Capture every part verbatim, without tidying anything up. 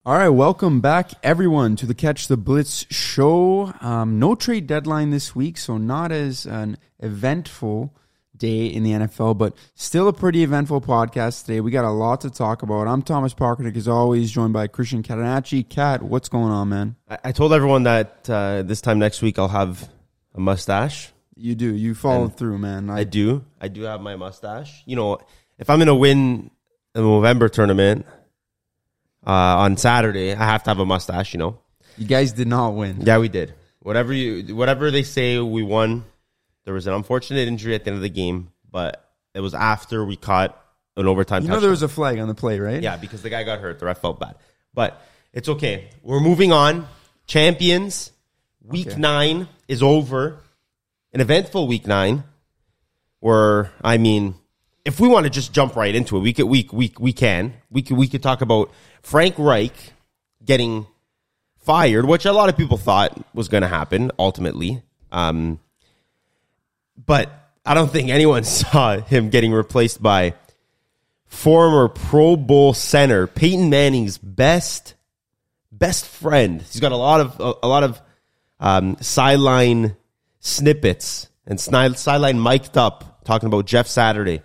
All right, welcome back, everyone, to the Catch the Blitz show. Um, no trade deadline this week, so not as an eventful day in the N F L, but still a pretty eventful podcast today. We got a lot to talk about. I'm Thomas Parkernick, as always, joined by Christian Catanacci. Cat, what's going on, man? I, I told everyone that uh, this time next week I'll have a mustache. You do. You followed And through, man. I, I do. I do have my mustache. You know, if I'm going to win the November tournament uh, on Saturday, I have to have a mustache, you know. You guys did not win. Yeah, we did. Whatever you, whatever they say, we won. There was an unfortunate injury at the end of the game, but it was after we caught an overtime You touchdown. know there was a flag on the play, right? Yeah, because the guy got hurt. The ref felt bad. But it's okay. We're moving on. Champions. Week Okay. nine is over. An eventful week nine. Where, I mean, if we want to just jump right into it, we could, we, we, we can. We could, we could talk about Frank Reich getting fired, which a lot of people thought was going to happen, ultimately. Um, but I don't think anyone saw him getting replaced by former Pro Bowl center Peyton Manning's best best friend. He's got a lot of a, a lot of um, sideline snippets and sni- sideline mic'd up talking about Jeff Saturday,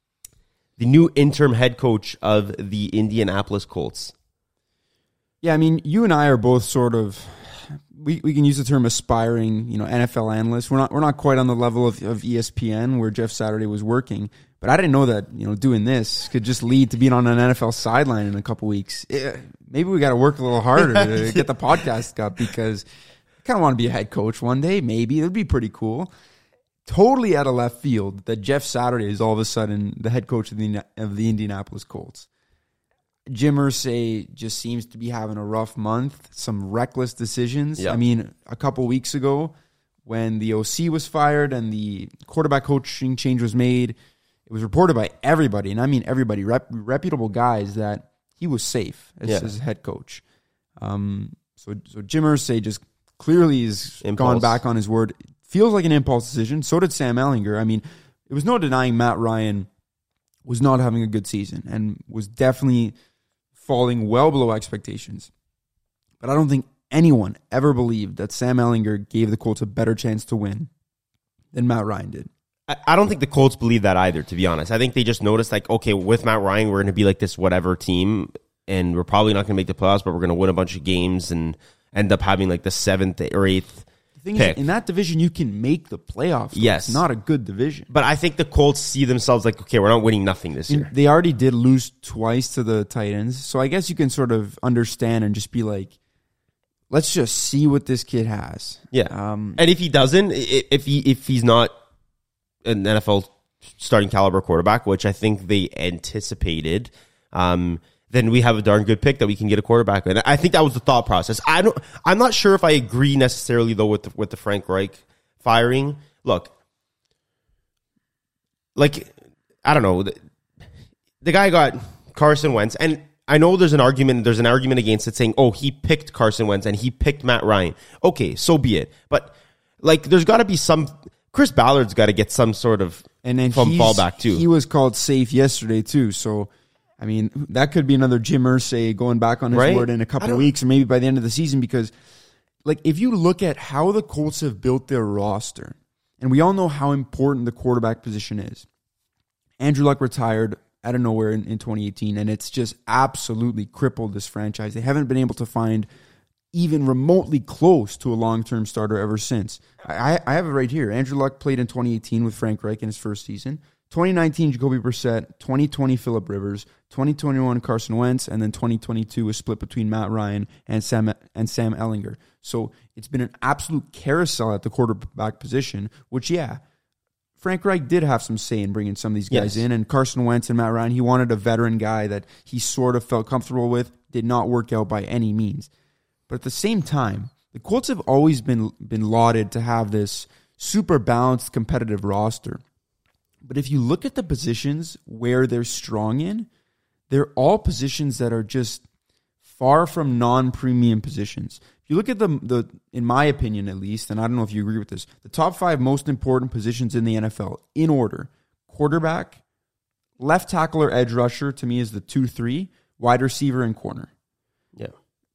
the new interim head coach of the Indianapolis Colts. Yeah, I mean, you and I are both sort of, we, we can use the term aspiring, you know, N F L analysts. We're not we're not quite on the level of, of E S P N where Jeff Saturday was working, but I didn't know that, you know, doing this could just lead to being on an N F L sideline in a couple weeks. Eh, maybe we got to work a little harder to get the podcast up, because I kind of want to be a head coach one day. Maybe it would be pretty cool. Totally out of left field that Jeff Saturday is all of a sudden the head coach of the of the Indianapolis Colts. Jim Irsay just seems to be having a rough month. Some reckless decisions. Yep. I mean, a couple weeks ago when the O C was fired and the quarterback coaching change was made, it was reported by everybody, and I mean everybody, rep- reputable guys, that he was safe as, Yeah. as head coach. Um, so, so Jim Irsay just clearly has Impulse. gone back on his word. Feels like an impulse decision. So did Sam Ehlinger. I mean, it was no denying Matt Ryan was not having a good season and was definitely falling well below expectations. But I don't think anyone ever believed that Sam Ehlinger gave the Colts a better chance to win than Matt Ryan did. I, I don't think the Colts believe that either, to be honest. I think they just noticed, like, okay, with Matt Ryan, we're going to be like this whatever team, and we're probably not going to make the playoffs, but we're going to win a bunch of games and end up having like the seventh or eighth The thing pick. is, in that division, you can make the playoffs. So Yes. It's not a good division. But I think the Colts see themselves like, okay, we're not winning nothing this year. They already did lose twice to the Titans, so I guess you can sort of understand and just be like, let's just see what this kid has. Yeah. Um, And if he doesn't, i- if he if he's not an N F L starting caliber quarterback, which I think they anticipated, um, then we have a darn good pick that we can get a quarterback. And I think that was the thought process. I don't. I'm not sure if I agree necessarily though with the, with the Frank Reich firing. Look, like I don't know, the, the guy got Carson Wentz, and I know there's an argument. There's an argument against it, saying, "Oh, he picked Carson Wentz and he picked Matt Ryan." Okay, so be it. But like, there's got to be some. Chris Ballard's got to get some sort of and then from he's- fallback too. He was called safe yesterday too, so I mean that could be another Jim Irsay going back on his Right? word in a I couple don't- of weeks, or maybe by the end of the season. Because, like, if you look at how the Colts have built their roster, and we all know how important the quarterback position is. Andrew Luck retired out of nowhere in, in twenty eighteen, and it's just absolutely crippled this franchise. They haven't been able to find even remotely close to a long-term starter ever since. I, I have it right here. Andrew Luck played in twenty eighteen with Frank Reich in his first season. twenty nineteen, Jacoby Brissett. twenty twenty, Phillip Rivers. twenty twenty-one, Carson Wentz. And then twenty twenty-two was split between Matt Ryan and Sam and Sam Ehlinger. So it's been an absolute carousel at the quarterback position, which, yeah, Frank Reich did have some say in bringing some of these guys Yes. in. And Carson Wentz and Matt Ryan, he wanted a veteran guy that he sort of felt comfortable with. Did not work out by any means. But at the same time, the Colts have always been been lauded to have this super balanced, competitive roster. But if you look at the positions where they're strong in, they're all positions that are just far from non-premium positions. If you look at the, the, in my opinion at least, and I don't know if you agree with this, the top five most important positions in the N F L, in order: quarterback, left tackle or edge rusher, to me is the two three, wide receiver and corner. Yeah.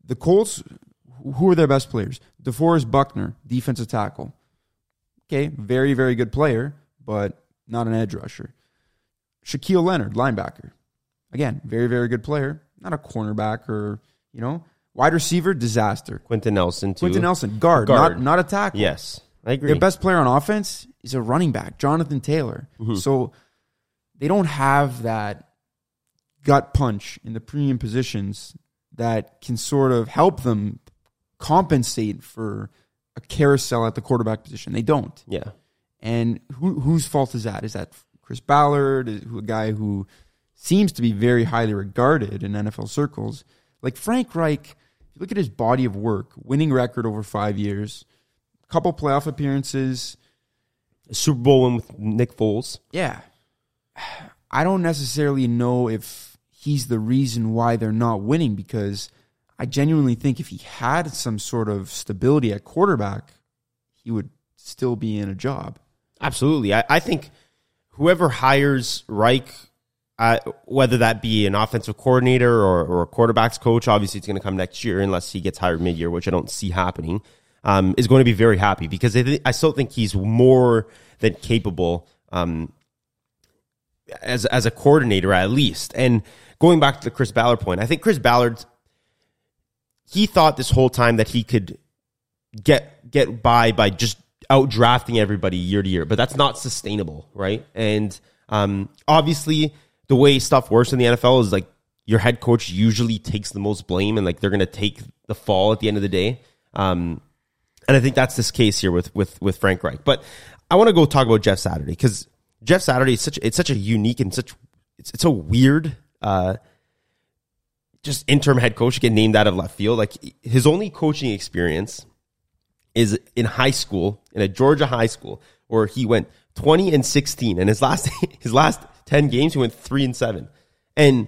the Colts, who are their best players? DeForest Buckner, defensive tackle. Okay, very, very good player, but not an edge rusher. Shaquille Leonard, linebacker. Again, very, very good player, not a cornerback or, you know, wide receiver, disaster. Quentin Nelson, too. Quentin Nelson, guard, guard. Not, not a tackle. Yes, I agree. Their best player on offense is a running back, Jonathan Taylor. Mm-hmm. So they don't have that gut punch in the premium positions that can sort of help them compensate for a carousel at the quarterback position. They don't. Yeah. And who, whose fault is that? Is that Chris Ballard, a guy who seems to be very highly regarded in N F L circles? Like Frank Reich, if you look at his body of work, winning record over five years, couple playoff appearances. A Super Bowl win with Nick Foles. Yeah. I don't necessarily know if he's the reason why they're not winning, because I genuinely think if he had some sort of stability at quarterback, he would still be in a job. Absolutely. I, I think whoever hires Reich, uh, whether that be an offensive coordinator or, or a quarterback's coach, obviously it's going to come next year unless he gets hired mid-year, which I don't see happening, um, is going to be very happy because I, th- I still think he's more than capable um, as, as a coordinator at least. And going back to the Chris Ballard point, I think Chris Ballard, he thought this whole time that he could get get by by just out drafting everybody year to year, but that's not sustainable, right? And um, obviously, the way stuff works in the N F L is like your head coach usually takes the most blame, and like they're going to take the fall at the end of the day. Um, and I think that's this case here with with with Frank Reich. But I want to go talk about Jeff Saturday because Jeff Saturday is such it's such a unique and such it's it's a weird. Uh, just interim head coach get named out of left field. Like his only coaching experience is in high school, in a Georgia high school, where he went twenty and sixteen, and his last his last ten games he went three and seven. And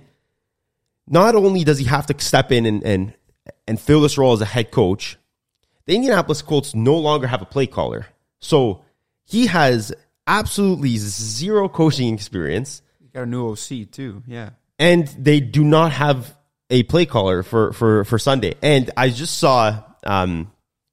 not only does he have to step in and and and fill this role as a head coach, the Indianapolis Colts no longer have a play caller, so he has absolutely zero coaching experience. You got a new O C too, yeah, and they do not have a play caller for, for, for Sunday. And I just saw um,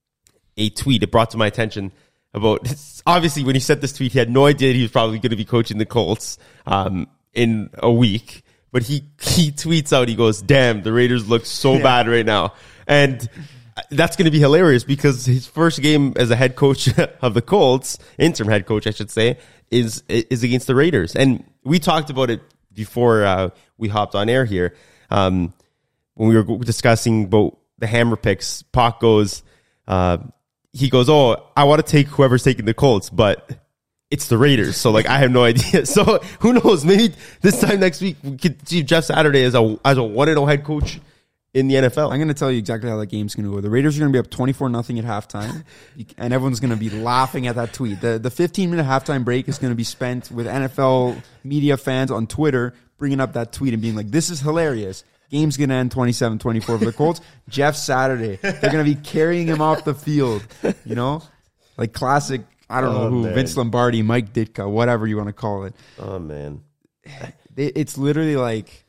a tweet. It brought to my attention about, obviously when he sent this tweet, he had no idea he was probably going to be coaching the Colts um, in a week. But he, he tweets out, he goes, damn, the Raiders look so yeah. bad right now. And that's going to be hilarious because his first game as a head coach of the Colts, interim head coach, I should say, is, is against the Raiders. And we talked about it before uh, we hopped on air here. Um, when we were discussing about the hammer picks, Pac goes, uh, he goes, oh, I want to take whoever's taking the Colts, but it's the Raiders. So like, I have no idea. So who knows? Maybe this time next week we could see Jeff Saturday as a, as a one and oh head coach in the N F L. I'm going to tell you exactly how that game's going to go. The Raiders are going to be up twenty-four nothing at halftime, and everyone's going to be laughing at that tweet. The the fifteen minute halftime break is going to be spent with N F L media fans on Twitter bringing up that tweet and being like, this is hilarious. Game's going to end twenty-seven twenty-four for the Colts. Jeff Saturday, they're going to be carrying him off the field, you know? Like classic, I don't oh, know who, man. Vince Lombardi, Mike Ditka, whatever you want to call it. Oh, man. It's literally like,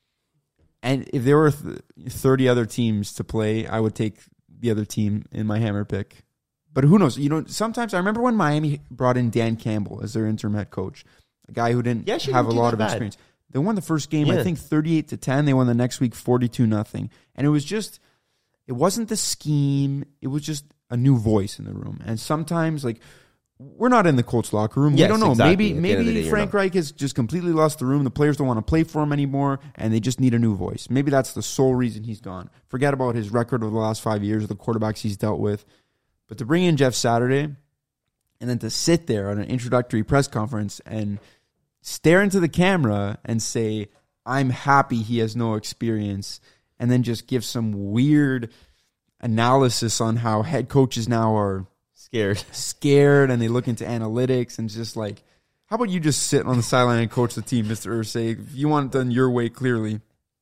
and if there were thirty other teams to play, I would take the other team in my hammer pick. But who knows? You know, sometimes I remember when Miami brought in Dan Campbell as their interim head coach, a guy who didn't yeah, have a lot of bad. experience. They won the first game, yeah. I think thirty-eight to ten. They won the next week forty-two nothing. And it was just, it wasn't the scheme. It was just a new voice in the room. And sometimes, like, we're not in the Colts locker room. Yes, we don't know. Exactly. Maybe maybe day, Frank Reich has just completely lost the room. The players don't want to play for him anymore, and they just need a new voice. Maybe that's the sole reason he's gone. Forget about his record over the last five years of the quarterbacks he's dealt with. But to bring in Jeff Saturday and then to sit there on an introductory press conference and stare into the camera and say, I'm happy he has no experience, and then just give some weird analysis on how head coaches now are scared, scared, and they look into analytics and just like, how about you just sit on the sideline and coach the team, Mister Irsay? If you want it done your way, clearly.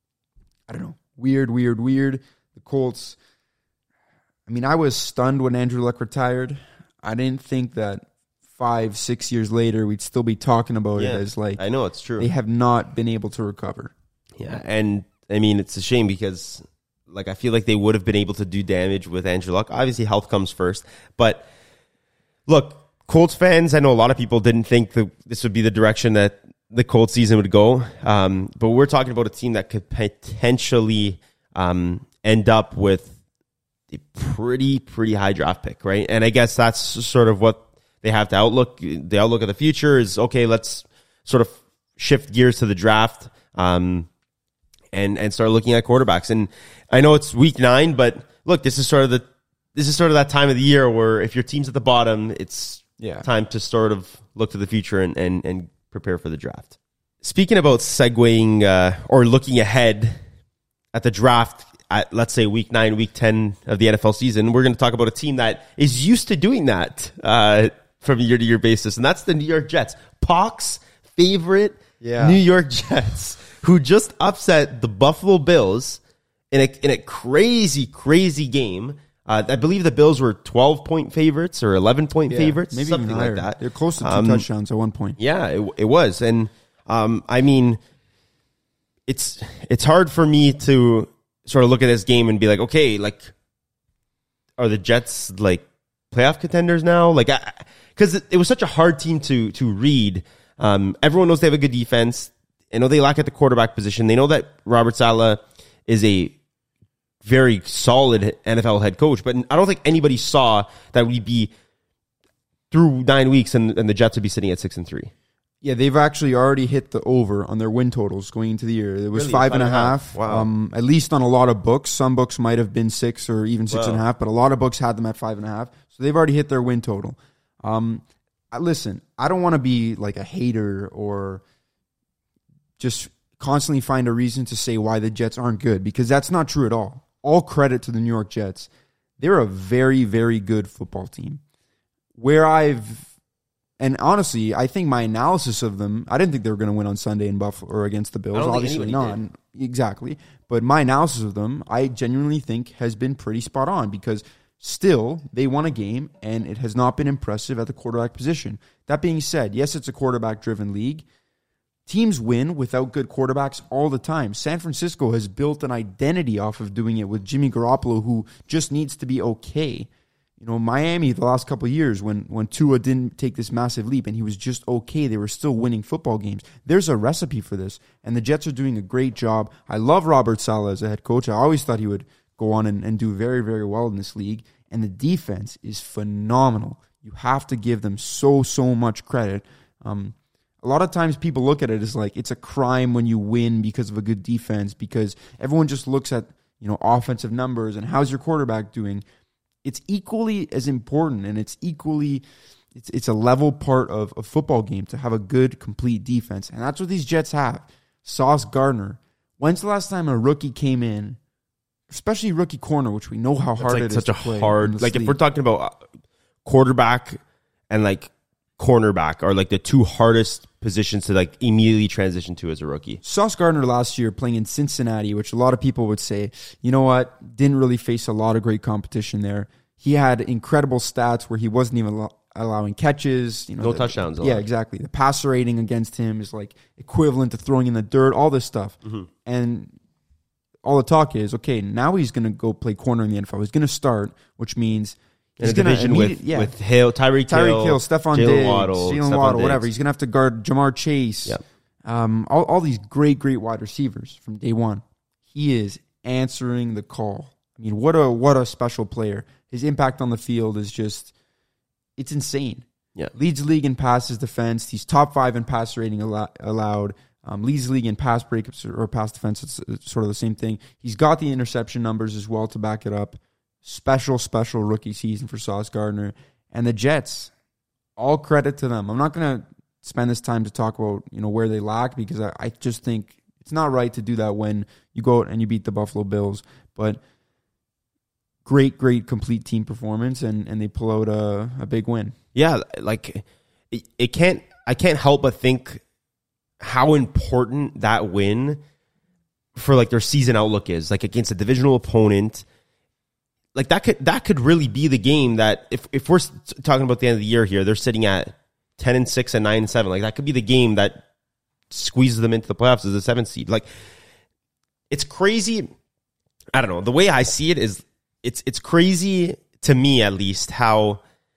I don't know. Weird, weird, weird. The Colts, I mean, I was stunned when Andrew Luck retired. I didn't think that five, six years later, we'd still be talking about yeah, it as like, I know it's true. They have not been able to recover. Yeah, and I mean, it's a shame because Like, I feel like they would have been able to do damage with Andrew Luck. Obviously, health comes first. But look, Colts fans, I know a lot of people didn't think that this would be the direction that the Colts season would go. Um, but we're talking about a team that could potentially um, end up with a pretty, pretty high draft pick, right? And I guess that's sort of what they have to outlook. The outlook of the future is, okay, let's sort of shift gears to the draft. Um, and and start looking at quarterbacks. And I know it's week nine, but look, this is sort of the this is sort of that time of the year where if your team's at the bottom, it's Yeah. time to sort of look to the future and and, and prepare for the draft. Speaking about segueing uh, or looking ahead at the draft at, let's say, week nine, week ten of the N F L season, we're going to talk about a team that is used to doing that uh, from a year-to-year basis, and that's the New York Jets. Pawk's favorite Yeah. New York Jets, who just upset the Buffalo Bills in a in a crazy, crazy game. Uh, I believe the Bills were twelve-point favorites or eleven-point Yeah, favorites, maybe something even like higher. that. They're close to two Um, touchdowns at one point. Yeah, it, it was. And um, I mean, it's it's hard for me to sort of look at this game and be like, okay, like, are the Jets like playoff contenders now? Like, because it, it was such a hard team to to read. Um, everyone knows they have a good defense. I know they lack at the quarterback position. They know that Robert Saleh is a very solid N F L head coach, but I don't think anybody saw that we'd be through nine weeks and, and the Jets would be sitting at six and three. Yeah, they've actually already hit the over on their win totals going into the year. It was Really? five and a half. Wow. Um, at least on a lot of books. Some books might have been six or even six Wow. and a half, but a lot of books had them at five and a half. So they've already hit their win total. Um, I, listen, I don't want to be like a hater or just constantly find a reason to say why the Jets aren't good, because that's not true at all. All credit to the New York Jets. They're a very, very good football team. Where I've And honestly, I think my analysis of them, I didn't think they were going to win on Sunday in Buffalo or against the Bills. I don't think Obviously not. anybody Exactly. But my analysis of them, I genuinely think has been pretty spot on, because still they won a game and it has not been impressive at the quarterback position. That being said, yes, it's a quarterback-driven league. Teams win without good quarterbacks all the time. San Francisco has built an identity off of doing it with Jimmy Garoppolo, who just needs to be okay. You know, Miami, the last couple of years, when, when Tua didn't take this massive leap and he was just okay, they were still winning football games. There's a recipe for this, and the Jets are doing a great job. I love Robert Saleh as a head coach. I always thought he would go on and, and do very, very well in this league, and the defense is phenomenal. You have to give them so, so much credit. Um, a lot of times people look at it as like it's a crime when you win because of a good defense, because everyone just looks at, you know, offensive numbers and how's your quarterback doing. It's equally as important, and it's equally, it's it's a level part of a football game to have a good, complete defense. And that's what these Jets have. Sauce Gardner. When's the last time a rookie came in, especially rookie corner, which we know how hard It's like it is such to a play in hard, this like if league. we're talking about uh, quarterback and like cornerback are like the two hardest positions to like immediately transition to as a rookie. Sauce Gardner last year playing in Cincinnati, which a lot of people would say, you know what, didn't really face a lot of great competition there. He had incredible stats where he wasn't even allo- allowing catches. You know, No the, touchdowns Yeah, allowed. exactly. The passer rating against him is like equivalent to throwing in the dirt, all this stuff. Mm-hmm. And all the talk is, okay, now he's going to go play corner in the N F L. He's going to start, which means In a he's gonna division with, immediate- yeah. with Hill, Tyreek Hill, Tyreek Hill, Stephon Jalen Diggs, Waddle, Jalen Stephon Waddle, Diggs. whatever. He's going to have to guard Jamar Chase. Yep. Um, all, all these great, great wide receivers from day one. He is answering the call. I mean, what a what a special player. His impact on the field is just, it's insane. Yeah. Leads the league in passes defense. He's top five in pass rating allo- allowed. Um, leads the league in pass breakups or pass defense. It's, it's sort of the same thing. He's got the interception numbers as well to back it up. Special, special rookie season for Sauce Gardner. And the Jets, all credit to them. I'm not going to spend this time to talk about, you know, where they lack, because I, I just think it's not right to do that when you go out and you beat the Buffalo Bills. But great, great complete team performance, and, and they pull out a, a big win. Yeah, like it, it can't. I can't help but think how important that win for like their season outlook is. Like against a divisional opponent, like that could that could really be the game that if if we're talking about the end of the year here, they're sitting at ten and six and nine and seven. Like that could be the game that squeezes them into the playoffs as a seventh seed. Like it's crazy. I don't know. The way I see it is it's it's crazy to me, at least, how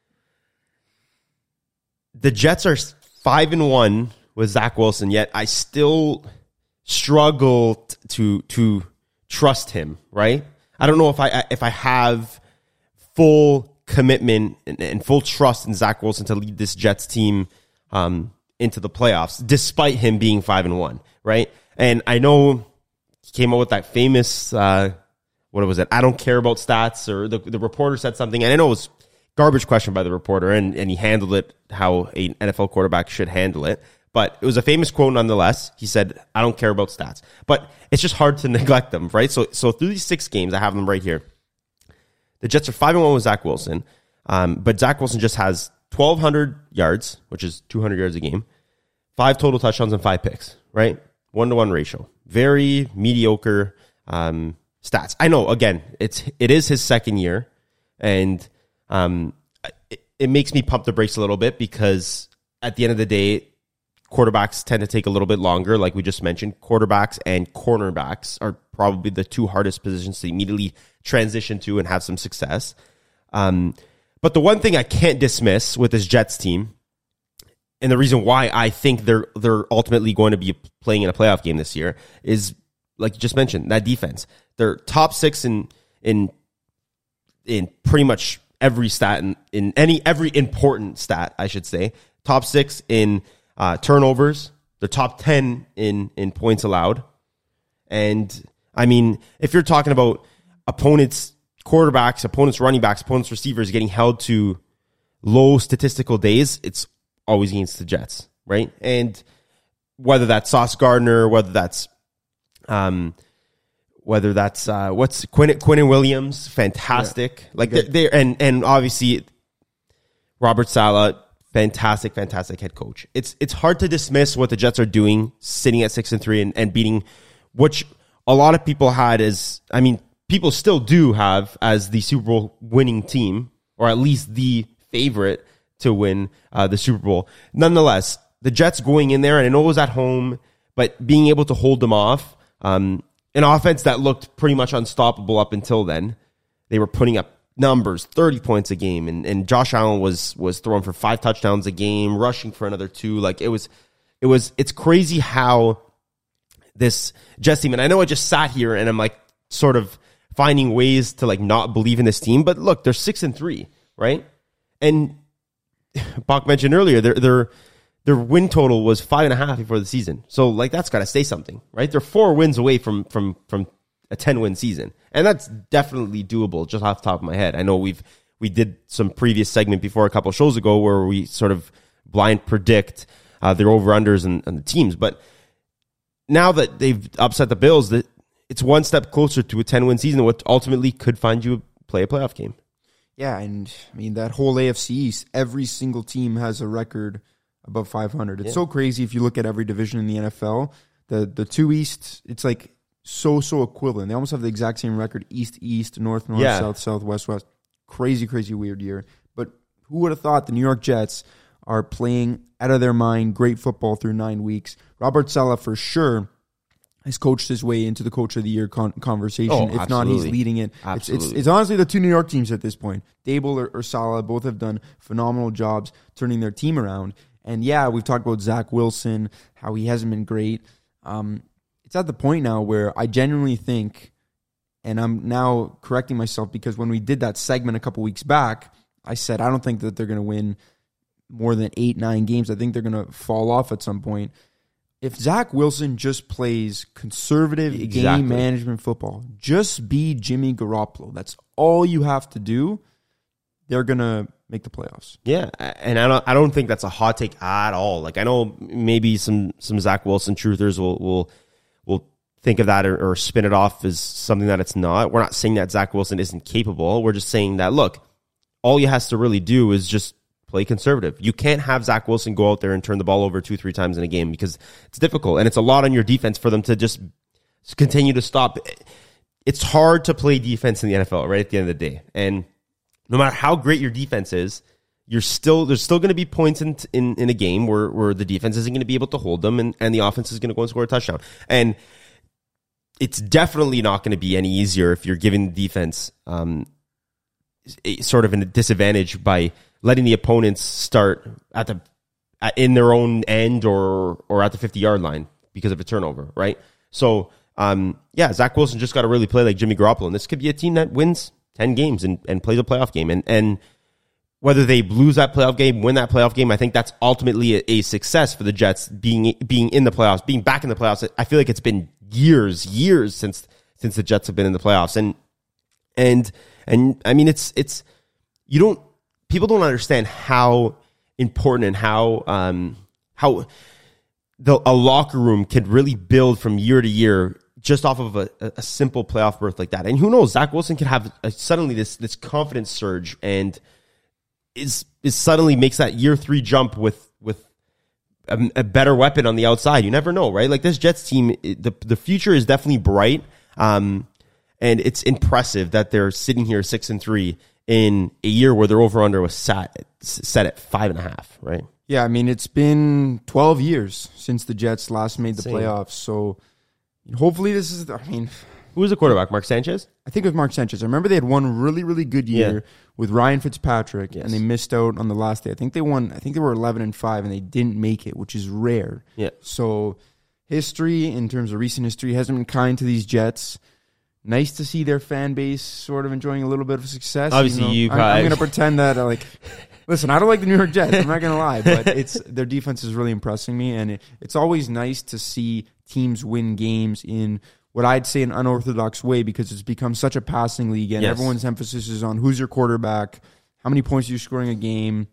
the Jets are five and one with Zach Wilson, yet I still struggle t- to to trust him, right? I don't know if I if I have full commitment and, and full trust in Zach Wilson to lead this Jets team um, into the playoffs, despite him being five and one, right? And I know he came out with that famous, uh, what was it? I don't care about stats, or the the reporter said something, and I know it was garbage question by the reporter, and, and he handled it how an N F L quarterback should handle it. But it was a famous quote nonetheless. He said, I don't care about stats. But it's just hard to neglect them, right? So so through these six games, I have them right here. The Jets are five and one with Zach Wilson. Um, but Zach Wilson just has twelve hundred yards, which is two hundred yards a game, five total touchdowns and five picks, right? One-to-one ratio. Very mediocre um, stats. I know, again, it's it is his second year, and um, it, it makes me pump the brakes a little bit because at the end of the day, quarterbacks tend to take a little bit longer, like we just mentioned. Quarterbacks and cornerbacks are probably the two hardest positions to immediately transition to and have some success. Um, but the one thing I can't dismiss with this Jets team, and the reason why I think they're they're ultimately going to be playing in a playoff game this year, is, like you just mentioned, that defense. They're top six in in in pretty much every stat, in, in any every important stat, I should say. Top six in Uh, turnovers. They're top ten in, in points allowed. And, I mean, if you're talking about opponents' quarterbacks, opponents' running backs, opponents' receivers getting held to low statistical days, it's always against the Jets, right? And whether that's Sauce Gardner, whether that's, um, whether that's, uh, what's Quinn, Quinnen Williams, fantastic. Yeah. Like, they're, they're, and, and obviously, Robert Saleh, Fantastic, fantastic head coach. It's it's hard to dismiss what the Jets are doing, sitting at six and three and, and beating, which a lot of people had as, I mean, people still do have as the Super Bowl winning team, or at least the favorite to win uh, the Super Bowl. Nonetheless, the Jets going in there, and I know it was at home, but being able to hold them off, um, an offense that looked pretty much unstoppable up until then. They were putting up numbers, thirty points a game, and, and Josh Allen was was throwing for five touchdowns a game, rushing for another two. Like it was, it was, it's crazy how this Jets team, and I know I just sat here and I'm like sort of finding ways to like not believe in this team, but look, they're six and three, right? And Bach mentioned earlier, their their their win total was five and a half before the season. So like that's got to say something, right? They're four wins away from from from a ten-win season. And that's definitely doable just off the top of my head. I know we've we did some previous segment before a couple of shows ago where we sort of blind predict uh, their over-unders and, and the teams. But now that they've upset the Bills, that it's one step closer to a ten-win season, what ultimately could find you play a playoff game. Yeah, and I mean, that whole A F C East, every single team has a record above five hundred. It's yeah. so crazy if you look at every division in the N F L. The the two East, it's like so, so equivalent. They almost have the exact same record, East, East, North, North, yeah. South, South, West, West. Crazy, crazy weird year. But who would have thought the New York Jets are playing out of their mind, great football through nine weeks. Robert Saleh, for sure, has coached his way into the Coach of the Year con- conversation. Oh, if absolutely. not, he's leading it. It's, it's, it's honestly the two New York teams at this point. Dable or, or Saleh both have done phenomenal jobs turning their team around. And yeah, we've talked about Zach Wilson, how he hasn't been great. Um, it's at the point now where I genuinely think, and I'm now correcting myself because when we did that segment a couple weeks back, I said I don't think that they're going to win more than eight, nine games. I think they're going to fall off at some point. If Zach Wilson just plays conservative exactly. game management football, just be Jimmy Garoppolo. That's all you have to do. They're going to make the playoffs. Yeah, and I don't I don't think that's a hot take at all. Like I know maybe some some Zach Wilson truthers will will will think of that or, or spin it off as something that it's not. We're not saying that Zach Wilson isn't capable. We're just saying that, look, all he has to really do is just play conservative. You can't have Zach Wilson go out there and turn the ball over two, three times in a game because it's difficult. And it's a lot on your defense for them to just continue to stop. It's hard to play defense in the N F L, right, at the end of the day. And no matter how great your defense is, you're still there's still going to be points in, in in a game where where the defense isn't going to be able to hold them, and, and the offense is going to go and score a touchdown. And it's definitely not going to be any easier if you're giving the defense um, a, sort of a disadvantage by letting the opponents start at the at, in their own end or or at the fifty-yard line because of a turnover, right? So, um, yeah, Zach Wilson just got to really play like Jimmy Garoppolo, and this could be a team that wins ten games and, and plays a playoff game. And and whether they lose that playoff game, win that playoff game, I think that's ultimately a, a success for the Jets being being in the playoffs, being back in the playoffs. I feel like it's been years, years since since the Jets have been in the playoffs, and and and I mean it's it's you don't people don't understand how important and how um how the a locker room can really build from year to year just off of a, a simple playoff berth like that. And who knows, Zach Wilson can have a, suddenly this this confidence surge and is is suddenly makes that year three jump with with a, a better weapon on the outside. You never know, right? Like this Jets team, the the future is definitely bright, um, and it's impressive that they're sitting here six and three in a year where their over under was set set at five and a half, right? Yeah, I mean it's been twelve years since the Jets last made the Same. playoffs, so hopefully this is. I mean, who was the quarterback? Mark Sanchez? I think it was Mark Sanchez. I remember they had one really, really good year Yeah. with Ryan Fitzpatrick, Yes. and they missed out on the last day. I think they won. I think they were eleven and five, and they didn't make it, which is rare. Yeah. So history, in terms of recent history, hasn't been kind to these Jets. Nice to see their fan base sort of enjoying a little bit of success. Obviously, even though you I'm, guys- I'm going to pretend that, uh, like, listen, I don't like the New York Jets. I'm not going to lie, but it's their defense is really impressing me, and it, it's always nice to see teams win games in what I'd say an unorthodox way because it's become such a passing league, and Yes. everyone's emphasis is on who's your quarterback, how many points you're scoring a game.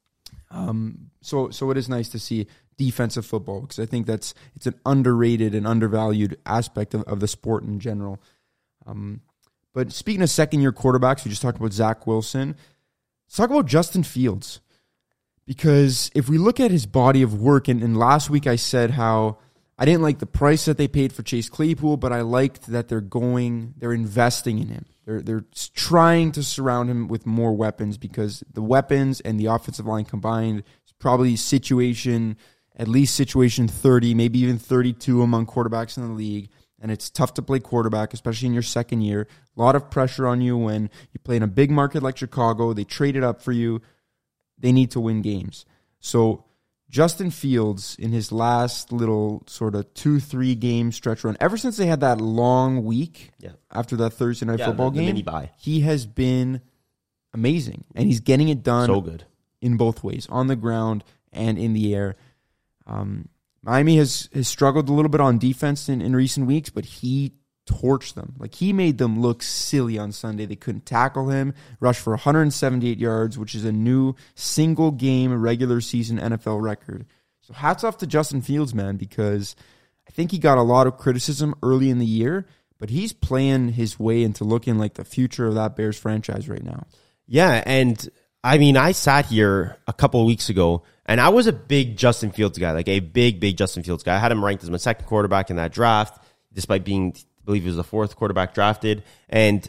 Um, so, so it is nice to see defensive football because I think that's it's an underrated and undervalued aspect of, of the sport in general. Um, but speaking of second-year quarterbacks, we just talked about Zach Wilson. Let's talk about Justin Fields. Because if we look at his body of work, and, and last week I said how I didn't like the price that they paid for Chase Claypool, but I liked that they're going, they're investing in him. They're they're trying to surround him with more weapons because the weapons and the offensive line combined is probably situation, at least situation thirty, maybe even thirty-two among quarterbacks in the league. And it's tough to play quarterback, especially in your second year. A lot of pressure on you when you play in a big market like Chicago. They traded up for you. They need to win games. So Justin Fields, in his last little sort of two, three game stretch run, ever since they had that long week Yeah. after that Thursday night Yeah, football the- the game, mini bye. he has been amazing. And he's getting it done So good. in both ways, on the ground and in the air. Um, Miami has, has struggled a little bit on defense in, in recent weeks, but he torched them. Like, he made them look silly on Sunday. They couldn't tackle him. Rushed for one hundred seventy-eight yards, which is a new single-game regular season N F L record. So hats off to Justin Fields, man, because I think he got a lot of criticism early in the year, but he's playing his way into looking like the future of that Bears franchise right now. Yeah, and I mean, I sat here a couple of weeks ago, and I was a big Justin Fields guy, like a big, big Justin Fields guy. I had him ranked as my second quarterback in that draft, despite being, I believe he was the fourth quarterback drafted. And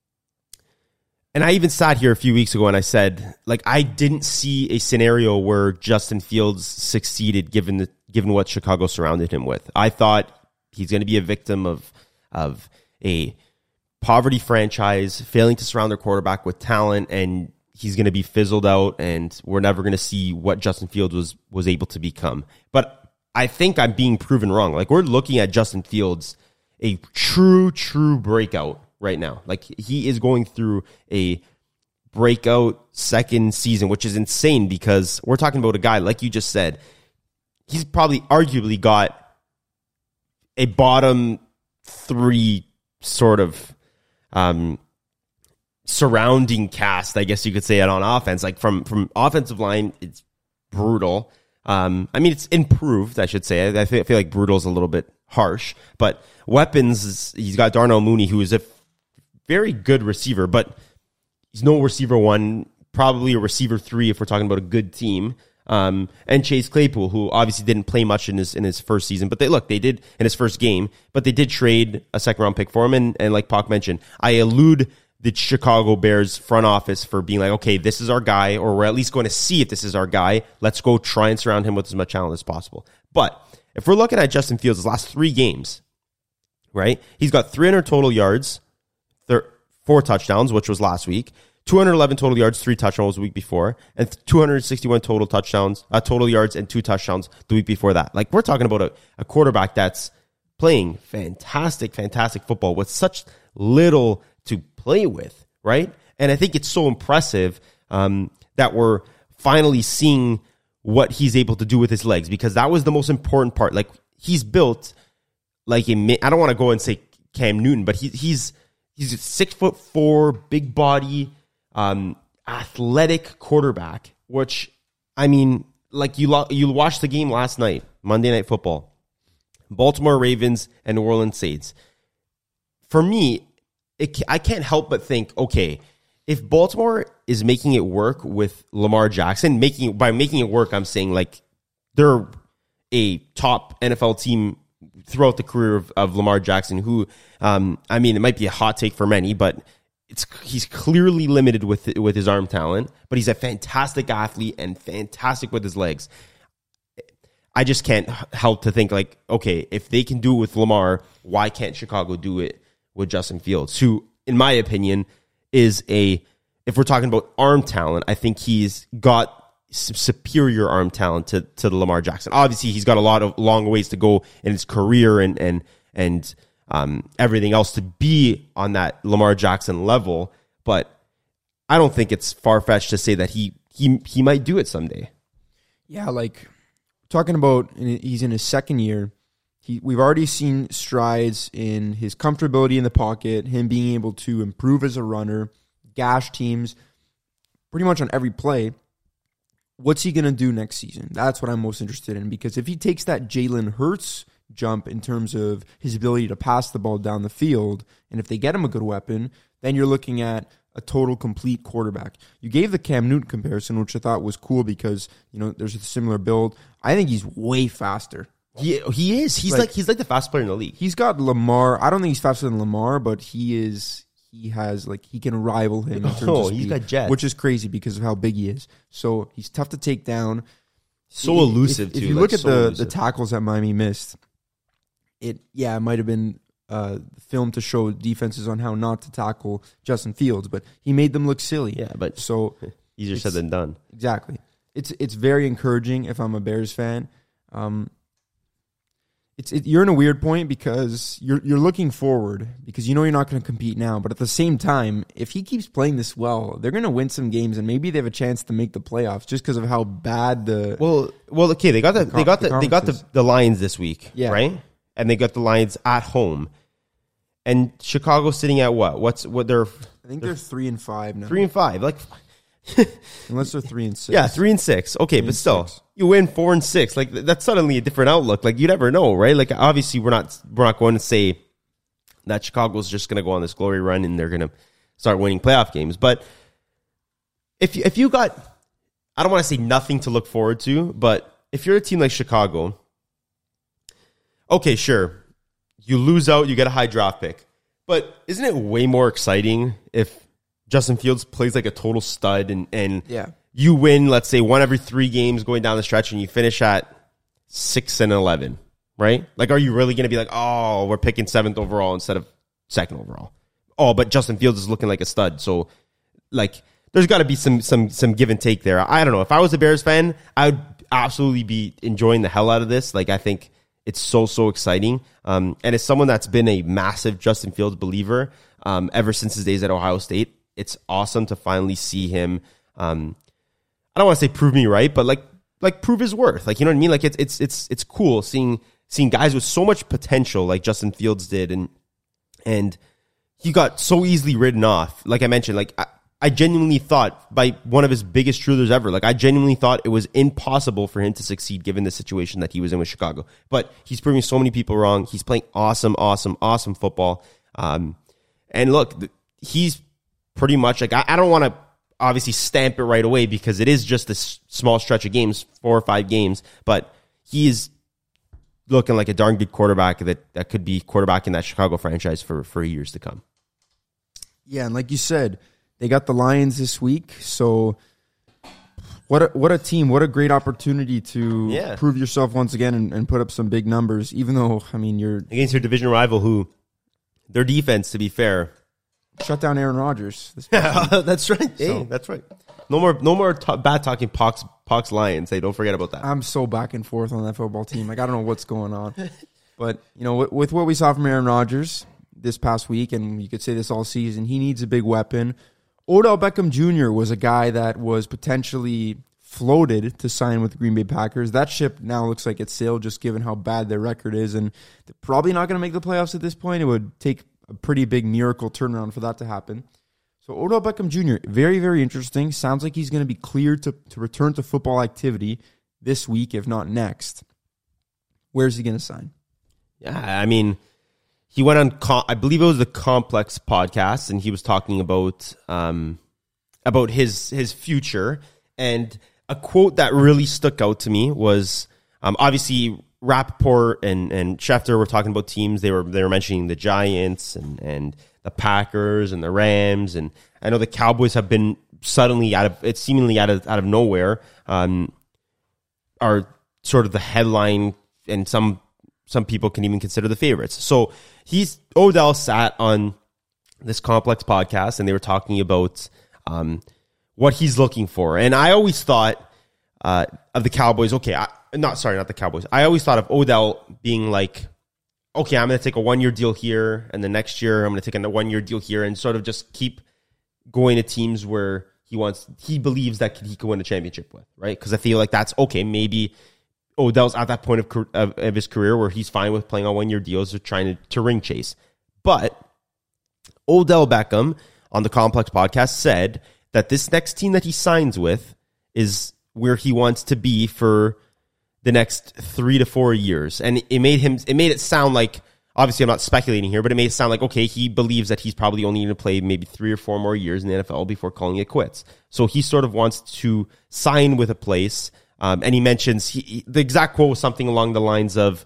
and I even sat here a few weeks ago and I said, like, I didn't see a scenario where Justin Fields succeeded given the, given what Chicago surrounded him with. I thought he's going to be a victim of of a poverty franchise failing to surround their quarterback with talent, and he's going to be fizzled out, and we're never going to see what Justin Fields was was able to become. But I think I'm being proven wrong. Like, we're looking at Justin Fields, a true, true breakout right now. Like, he is going through a breakout second season, which is insane because we're talking about a guy, like you just said, he's probably arguably got a bottom three sort of um, surrounding cast, I guess you could say it, on offense. Like, from, from offensive line, it's brutal. Um, I mean, it's improved, I should say. I feel, I feel like brutal is a little bit harsh, but weapons, he's got Darnell Mooney, who is a very good receiver, but he's no receiver one, probably a receiver three if we're talking about a good team. Um, and Chase Claypool, who obviously didn't play much in his in his first season, but they look, they did in his first game, but they did trade a second round pick for him. And, and like Pac mentioned, I elude the Chicago Bears front office for being like, okay, this is our guy, or we're at least going to see if this is our guy. Let's go try and surround him with as much talent as possible. But if we're looking at Justin Fields' last three games, right? He's got three hundred total yards, thir- four touchdowns, which was last week. two hundred eleven total yards, three touchdowns the week before, and two hundred sixty-one total touchdowns, uh, total yards, and two touchdowns the week before that. Like, we're talking about a, a quarterback that's playing fantastic, fantastic football with such little to play with, right? And I think it's so impressive um, that we're finally seeing what he's able to do with his legs, because that was the most important part. Like, he's built like a, I don't want to go and say Cam Newton, but he, he's he's a six foot four, big body, um, athletic quarterback. Which, I mean, like you lo- you watched the game last night, Monday Night Football, Baltimore Ravens and New Orleans Saints. For me, it, I can't help but think, okay, if Baltimore is making it work with Lamar Jackson, making by making it work, I'm saying like they're a top N F L team throughout the career of, of Lamar Jackson, who, um, I mean, it might be a hot take for many, but it's he's clearly limited with with his arm talent, but he's a fantastic athlete and fantastic with his legs. I just can't help to think like, okay, if they can do it with Lamar, why can't Chicago do it with Justin Fields, who, in my opinion, is a, if we're talking about arm talent, I think he's got superior arm talent to, to the Lamar Jackson. Obviously, he's got a lot of long ways to go in his career and and and um, everything else to be on that Lamar Jackson level. But I don't think it's far-fetched to say that he he he might do it someday. Yeah, like talking about, he's in his second year. He, we've already seen strides in his comfortability in the pocket, him being able to improve as a runner, gash teams pretty much on every play. What's he going to do next season? That's what I'm most interested in, because if he takes that Jalen Hurts jump in terms of his ability to pass the ball down the field, and if they get him a good weapon, then you're looking at a total complete quarterback. You gave the Cam Newton comparison, which I thought was cool because, you know, there's a similar build. I think he's way faster. He he is. He's like, like he's like the fastest player in the league. He's got Lamar. I don't think he's faster than Lamar, but he is. He has like he can rival him in terms oh, of speed, he's got jets, which is crazy because of how big he is. So he's tough to take down. So if, elusive if, too. If you like look at so the elusive. the tackles that Miami missed, it yeah, it might have been uh, filmed to show defenses on how not to tackle Justin Fields, but he made them look silly. Yeah, but so easier said than done. Exactly. It's it's very encouraging if I'm a Bears fan. Um, It's it, you're in a weird point because you're you're looking forward because you know you're not going to compete now, but at the same time, if he keeps playing this well, they're going to win some games and maybe they have a chance to make the playoffs just because of how bad the well well okay they got the, the they got the the, they got the, the Lions this week, yeah. right? And they got the Lions at home, and Chicago sitting at what? What's what they're I think they're, they're three and five now. Three and five, like unless they're three and six. Yeah, three and six. Okay, three but still, six. You win four and six. Like that's suddenly a different outlook. Like you never know, right? Like obviously we're not we're not going to say that Chicago's just going to go on this glory run and they're going to start winning playoff games. But if you, if you got, I don't want to say nothing to look forward to, but if you're a team like Chicago, okay, sure, you lose out, you get a high draft pick, but isn't it way more exciting if Justin Fields plays like a total stud and, and yeah. you win, let's say, one every three games going down the stretch and you finish at six and eleven, right? Like, are you really going to be like, oh, we're picking seventh overall instead of second overall? Oh, but Justin Fields is looking like a stud. So, like, there's got to be some some some give and take there. I don't know. If I was a Bears fan, I would absolutely be enjoying the hell out of this. Like, I think it's so, so exciting. Um, and as someone that's been a massive Justin Fields believer um, ever since his days at Ohio State, it's awesome to finally see him. Um, I don't want to say prove me right, but like like prove his worth. Like you know what I mean? Like it's it's it's it's cool seeing seeing guys with so much potential like Justin Fields did, and and he got so easily written off. Like I mentioned, like I, I genuinely thought by one of his biggest truthers ever. Like I genuinely thought it was impossible for him to succeed given the situation that he was in with Chicago. But he's proving so many people wrong. He's playing awesome, awesome, awesome football. Um, and look, he's pretty much like I, I don't want to obviously stamp it right away because it is just this small stretch of games, four or five games, but he is looking like a darn good quarterback that, that could be quarterbacking that Chicago franchise for, for years to come. Yeah, and like you said, they got the Lions this week, so what a, what a team, what a great opportunity to yeah. prove yourself once again and, and put up some big numbers, even though, I mean, you're against your division rival who their defense, to be fair, shut down Aaron Rodgers. That's right. Hey, So- that's right. No more, no more t- bad talking Pox, Pox Lions. Hey, don't forget about that. I'm so back and forth on that football team. Like, I don't know what's going on. But, you know, with, with what we saw from Aaron Rodgers this past week, and you could say this all season, he needs a big weapon. Odell Beckham Junior was a guy that was potentially floated to sign with the Green Bay Packers. That ship now looks like it's sailed, just given how bad their record is, and they're probably not going to make the playoffs at this point. It would take a pretty big miracle turnaround for that to happen. So Odell Beckham Junior, very, very interesting. Sounds like he's going to be cleared to, to return to football activity this week, if not next. Where's he going to sign? Yeah, I mean, he went on, com- I believe it was the Complex podcast, and he was talking about um, about his his future. And a quote that really stuck out to me was, um, obviously, Rappaport and, and Schefter were talking about teams. They were they were mentioning the Giants and, and the Packers and the Rams. And I know the Cowboys have been suddenly out of, it's seemingly out of out of nowhere, um, are sort of the headline, and some some people can even consider the favorites. So he's Odell sat on this Complex podcast, and they were talking about um, what he's looking for. And I always thought uh, of the Cowboys. Okay, I, not sorry, not the Cowboys. I always thought of Odell being like, okay, I'm going to take a one-year deal here, and the next year I'm going to take a one-year deal here, and sort of just keep going to teams where he wants, he believes that he could win a championship with, right? Because I feel like that's okay. Maybe Odell's at that point of, of, of his career where he's fine with playing on one-year deals or trying to, to ring chase. But Odell Beckham on the Complex podcast said that this next team that he signs with is where he wants to be for the next three to four years. And it made him, it made it sound like, obviously I'm not speculating here, but it made it sound like, okay, he believes that he's probably only going to play maybe three or four more years in the N F L before calling it quits. So he sort of wants to sign with a place. Um, and he mentions, he, he, the exact quote was something along the lines of,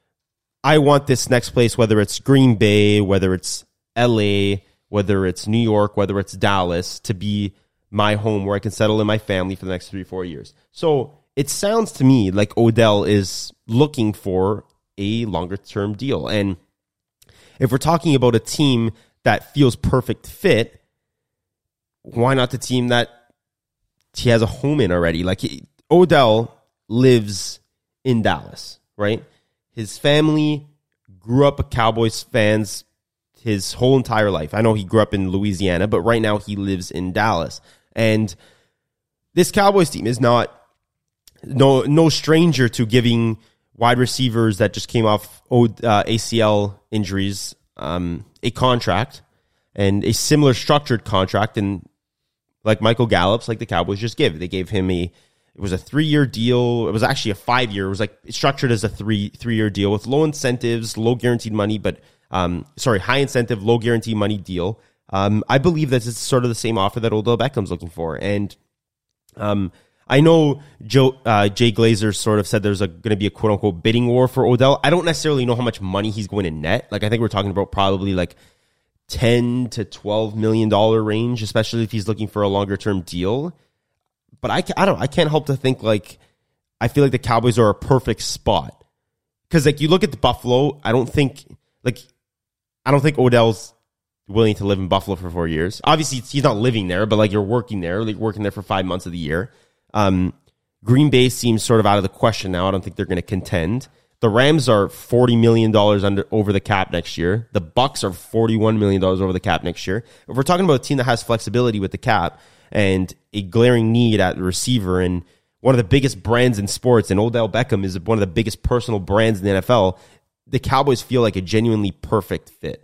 I want this next place, whether it's Green Bay, whether it's L A, whether it's New York, whether it's Dallas, to be my home where I can settle in my family for the next three, four years. So it sounds to me like Odell is looking for a longer term deal. And if we're talking about a team that feels perfect fit, why not the team that he has a home in already? Like he, Odell lives in Dallas, right? His family grew up a Cowboys fans his whole entire life. I know he grew up in Louisiana, but right now he lives in Dallas. And this Cowboys team is not no no stranger to giving wide receivers that just came off uh, A C L injuries um, a contract, and a similar structured contract. And like Michael Gallup's, like the Cowboys just give. They gave him a, it was a three-year deal. It was actually a five-year. It was like structured as a three, three-year deal with low incentives, low guaranteed money, but um, sorry, high incentive, low guarantee money deal. Um, I believe that it's sort of the same offer that Odell Beckham's looking for. And um, I know Joe, uh, Jay Glazer sort of said there's going to be a quote-unquote bidding war for Odell. I don't necessarily know how much money he's going to net. Like, I think we're talking about probably like ten to twelve million dollars range, especially if he's looking for a longer-term deal. But I, I don't I can't help to think, like, I feel like the Cowboys are a perfect spot. Because, like, you look at the Buffalo, I don't think, like, I don't think Odell's willing to live in Buffalo for four years. Obviously, he's not living there, but, like, you're working there. Like, working there for five months of the year. Um, Green Bay seems sort of out of the question now. I don't think they're going to contend. The Rams are forty million dollars under over the cap next year. The Bucks are forty-one million dollars over the cap next year. If we're talking about a team that has flexibility with the cap and a glaring need at the receiver and one of the biggest brands in sports, and Odell Beckham is one of the biggest personal brands in the N F L, the Cowboys feel like a genuinely perfect fit.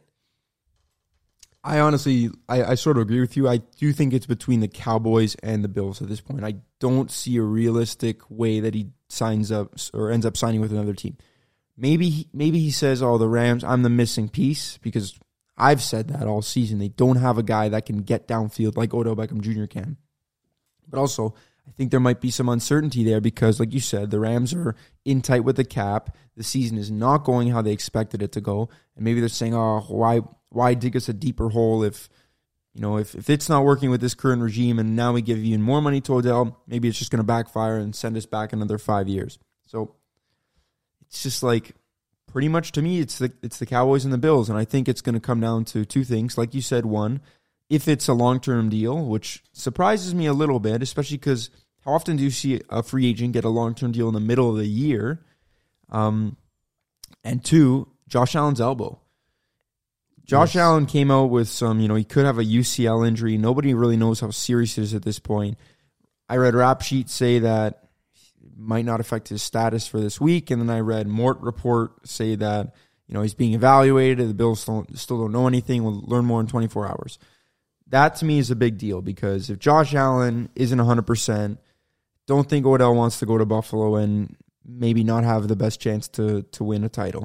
I honestly, I, I sort of agree with you. I do think it's between the Cowboys and the Bills at this point. I don't see a realistic way that he signs up or ends up signing with another team. Maybe, he, maybe he says, oh, the Rams, I'm the missing piece, because I've said that all season. They don't have a guy that can get downfield like Odell Beckham Junior can. But also, I think there might be some uncertainty there because, like you said, the Rams are in tight with the cap. The season is not going how they expected it to go. And maybe they're saying, oh, why why dig us a deeper hole if, you know, if, if it's not working with this current regime and now we give even more money to Odell, maybe it's just going to backfire and send us back another five years. So it's just like pretty much to me, it's the it's the Cowboys and the Bills, and I think it's going to come down to two things. Like you said, one, if it's a long-term deal, which surprises me a little bit, especially because how often do you see a free agent get a long-term deal in the middle of the year? Um, and two, Josh Allen's elbow. Josh yes. Allen came out with some, you know, he could have a U C L injury. Nobody really knows how serious it is at this point. I read Rap Sheet say that it might not affect his status for this week, and then I read Mort Report say that, you know, he's being evaluated. The Bills still, still don't know anything. We'll learn more in twenty-four hours. That, to me, is a big deal because if Josh Allen isn't one hundred percent, don't think Odell wants to go to Buffalo and maybe not have the best chance to to win a title.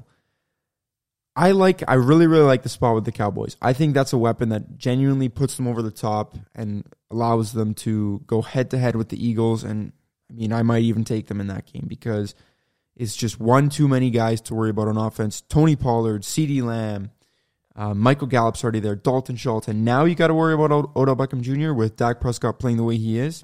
I like, I really, really like the spot with the Cowboys. I think that's a weapon that genuinely puts them over the top and allows them to go head-to-head with the Eagles. And, I mean, I might even take them in that game because it's just one too many guys to worry about on offense. Tony Pollard, CeeDee Lamb, uh, Michael Gallup's already there, Dalton Schultz. And now you got to worry about Od- Odell Beckham Junior with Dak Prescott playing the way he is.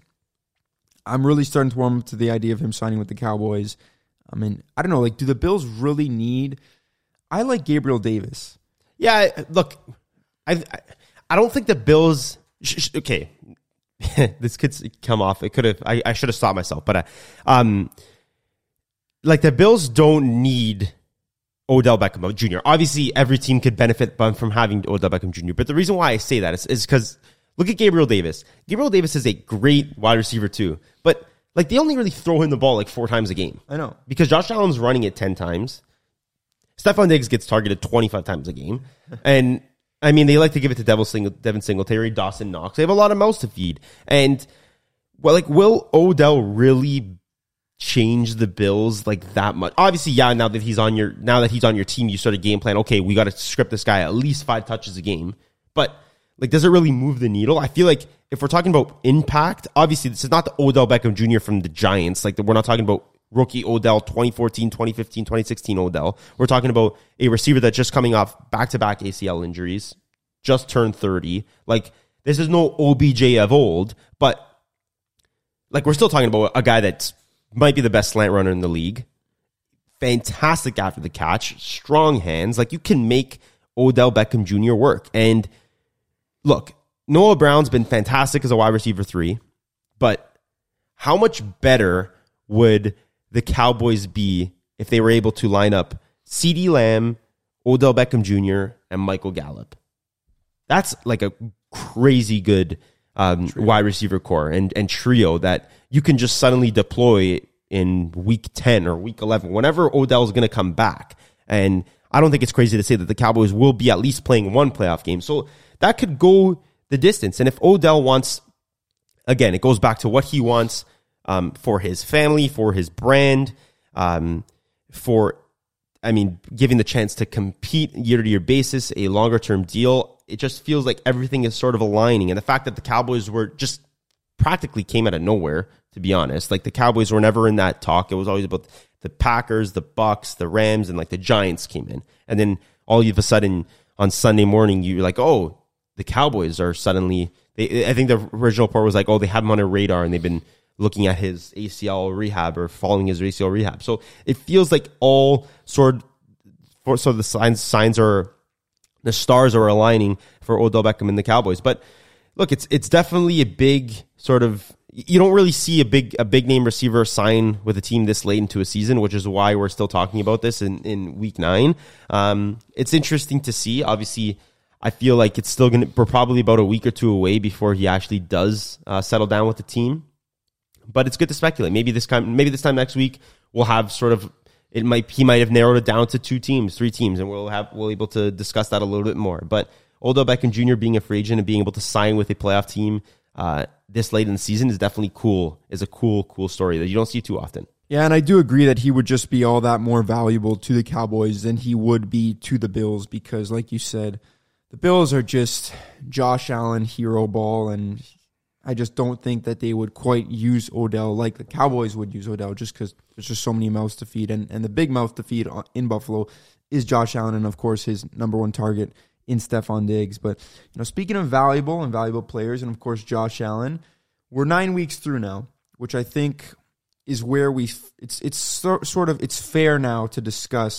I'm really starting to warm up to the idea of him signing with the Cowboys. I mean, I don't know, like, do the Bills really need... I like Gabriel Davis. Yeah, look, I I don't think the Bills... Sh- sh- okay, this could come off. It could have. I, I should have stopped myself. But, uh, um, like, the Bills don't need Odell Beckham Junior Obviously, every team could benefit from having Odell Beckham Junior But the reason why I say that is because look at Gabriel Davis. Gabriel Davis is a great wide receiver too. But, like, they only really throw him the ball like four times a game. I know. Because Josh Allen's running it ten times. Stephon Diggs gets targeted twenty-five times a game. And, I mean, they like to give it to Devin, Single, Devin Singletary, Dawson Knox. They have a lot of mouths to feed. And, well, like, will Odell really change the Bills like that much? Obviously, yeah, now that he's on your now that he's on your team, you start a game plan. Okay, we got to script this guy at least five touches a game. But, like, does it really move the needle? I feel like if we're talking about impact, obviously, this is not the Odell Beckham Junior from the Giants. Like, we're not talking about rookie Odell, twenty fourteen, twenty fifteen, twenty sixteen Odell. We're talking about a receiver that's just coming off back-to-back A C L injuries, just turned thirty. Like, this is no O B J of old, but, like, we're still talking about a guy that might be the best slant runner in the league. Fantastic after the catch, strong hands. Like, you can make Odell Beckham Junior work. And, look, Noah Brown's been fantastic as a wide receiver three, but how much better would the Cowboys be if they were able to line up CeeDee Lamb, Odell Beckham Junior, and Michael Gallup? That's like a crazy good um, wide receiver core and, and trio that you can just suddenly deploy in week ten or week eleven, whenever Odell's going to come back. And I don't think it's crazy to say that the Cowboys will be at least playing one playoff game. So that could go the distance. And if Odell wants, again, it goes back to what he wants Um, for his family, for his brand, um, for, I mean, giving the chance to compete year-to-year basis, a longer-term deal. It just feels like everything is sort of aligning. And the fact that the Cowboys were just practically came out of nowhere, to be honest. Like, the Cowboys were never in that talk. It was always about the Packers, the Bucks, the Rams, and, like, the Giants came in. And then all of a sudden, on Sunday morning, you're like, oh, the Cowboys are suddenly, they, I think the original report was like, oh, they have him on a radar, and they've been looking at his A C L rehab or following his A C L rehab. So it feels like all sort of, so the signs signs are, the stars are aligning for Odell Beckham and the Cowboys. But look, it's it's definitely a big sort of, you don't really see a big a big name receiver sign with a team this late into a season, which is why we're still talking about this in, in week nine. Um, it's interesting to see. Obviously, I feel like it's still going to, we're probably about a week or two away before he actually does uh, settle down with the team. But it's good to speculate. Maybe this time, maybe this time next week, we'll have sort of, it might, he might have narrowed it down to two teams, three teams, and we'll have, we'll be able to discuss that a little bit more. But Odell Beckham Junior being a free agent and being able to sign with a playoff team uh, this late in the season is definitely cool, is a cool, cool story that you don't see too often. Yeah, and I do agree that he would just be all that more valuable to the Cowboys than he would be to the Bills because, like you said, the Bills are just Josh Allen hero ball, and I just don't think that they would quite use Odell like the Cowboys would use Odell just because there's just so many mouths to feed. And, and the big mouth to feed in Buffalo is Josh Allen and, of course, his number one target in Stephon Diggs. But, you know, speaking of valuable and valuable players and, of course, Josh Allen, we're nine weeks through now, which I think is where we it's it's so, sort of it's fair now to discuss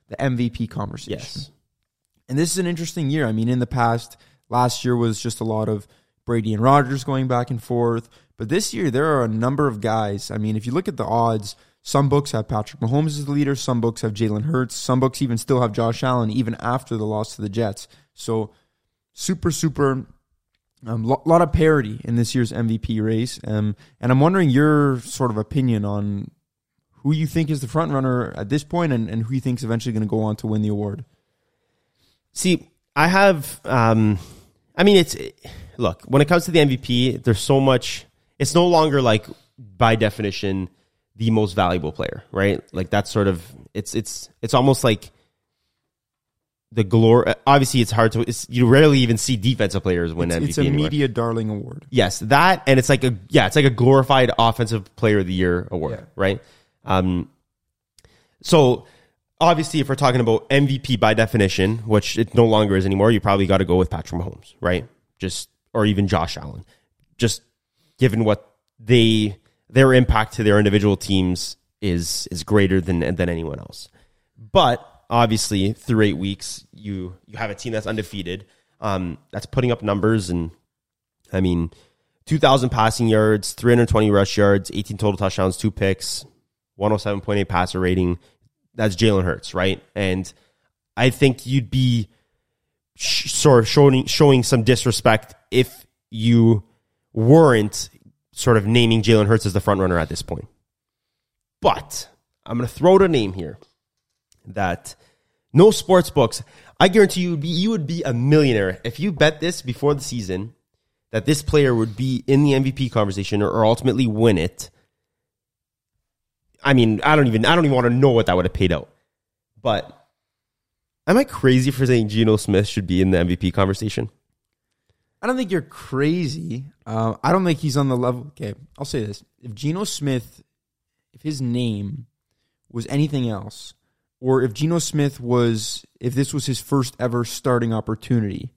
the M V P conversation. Yes. And this is an interesting year. I mean, in the past, last year was just a lot of Brady and Rodgers going back and forth. But this year, there are a number of guys. I mean, if you look at the odds, some books have Patrick Mahomes as the leader. Some books have Jalen Hurts. Some books even still have Josh Allen, even after the loss to the Jets. So super, super, a um, lo- lot of parity in this year's M V P race. Um, and I'm wondering your sort of opinion on who you think is the front runner at this point and, and who you think is eventually going to go on to win the award. See, I have, um, I mean, it's, look, when it comes to the M V P, there's so much, it's no longer like, by definition, the most valuable player, right? Like that's sort of, it's, it's, it's almost like the glory. Obviously, it's hard to, it's, you rarely even see defensive players win it's, M V P It's a anymore. media darling award. Yes, that, and it's like a, yeah, it's like a glorified offensive player of the year award, Yeah. right? Um, so, obviously, if we're talking about M V P by definition, which it no longer is anymore, you probably got to go with Patrick Mahomes, right? Just or even Josh Allen, just given what they their impact to their individual teams is is greater than than anyone else. But obviously, through eight weeks, you you have a team that's undefeated, um, that's putting up numbers, and I mean, two thousand passing yards, three hundred twenty rush yards, eighteen total touchdowns, two picks, one oh seven point eight passer rating. That's Jalen Hurts, right? And I think you'd be sh- sort of showing showing some disrespect if you weren't sort of naming Jalen Hurts as the front runner at this point. But I'm going to throw out a name here that no sports books. I guarantee you would be you would be a millionaire if you bet this before the season that this player would be in the M V P conversation or, or ultimately win it. I mean, I don't even I don't even want to know what that would have paid out. But am I crazy for saying Geno Smith should be in the M V P conversation? I don't think you're crazy. Uh, I don't think he's on the level. Okay, I'll say this. If Geno Smith, if his name was anything else, or if Geno Smith was, if this was his first ever starting opportunity,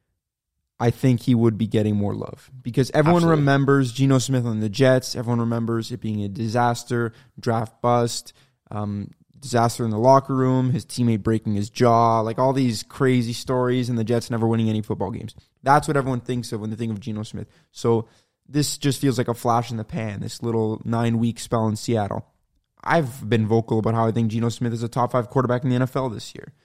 I think he would be getting more love. Because everyone Absolutely. remembers Geno Smith on the Jets. Everyone remembers it being a disaster, draft bust, um, disaster in the locker room, his teammate breaking his jaw, like all these crazy stories, and the Jets never winning any football games. That's what everyone thinks of when they think of Geno Smith. So this just feels like a flash in the pan, this little nine-week spell in Seattle. I've been vocal about how I think Geno Smith is a top five quarterback in the N F L this year.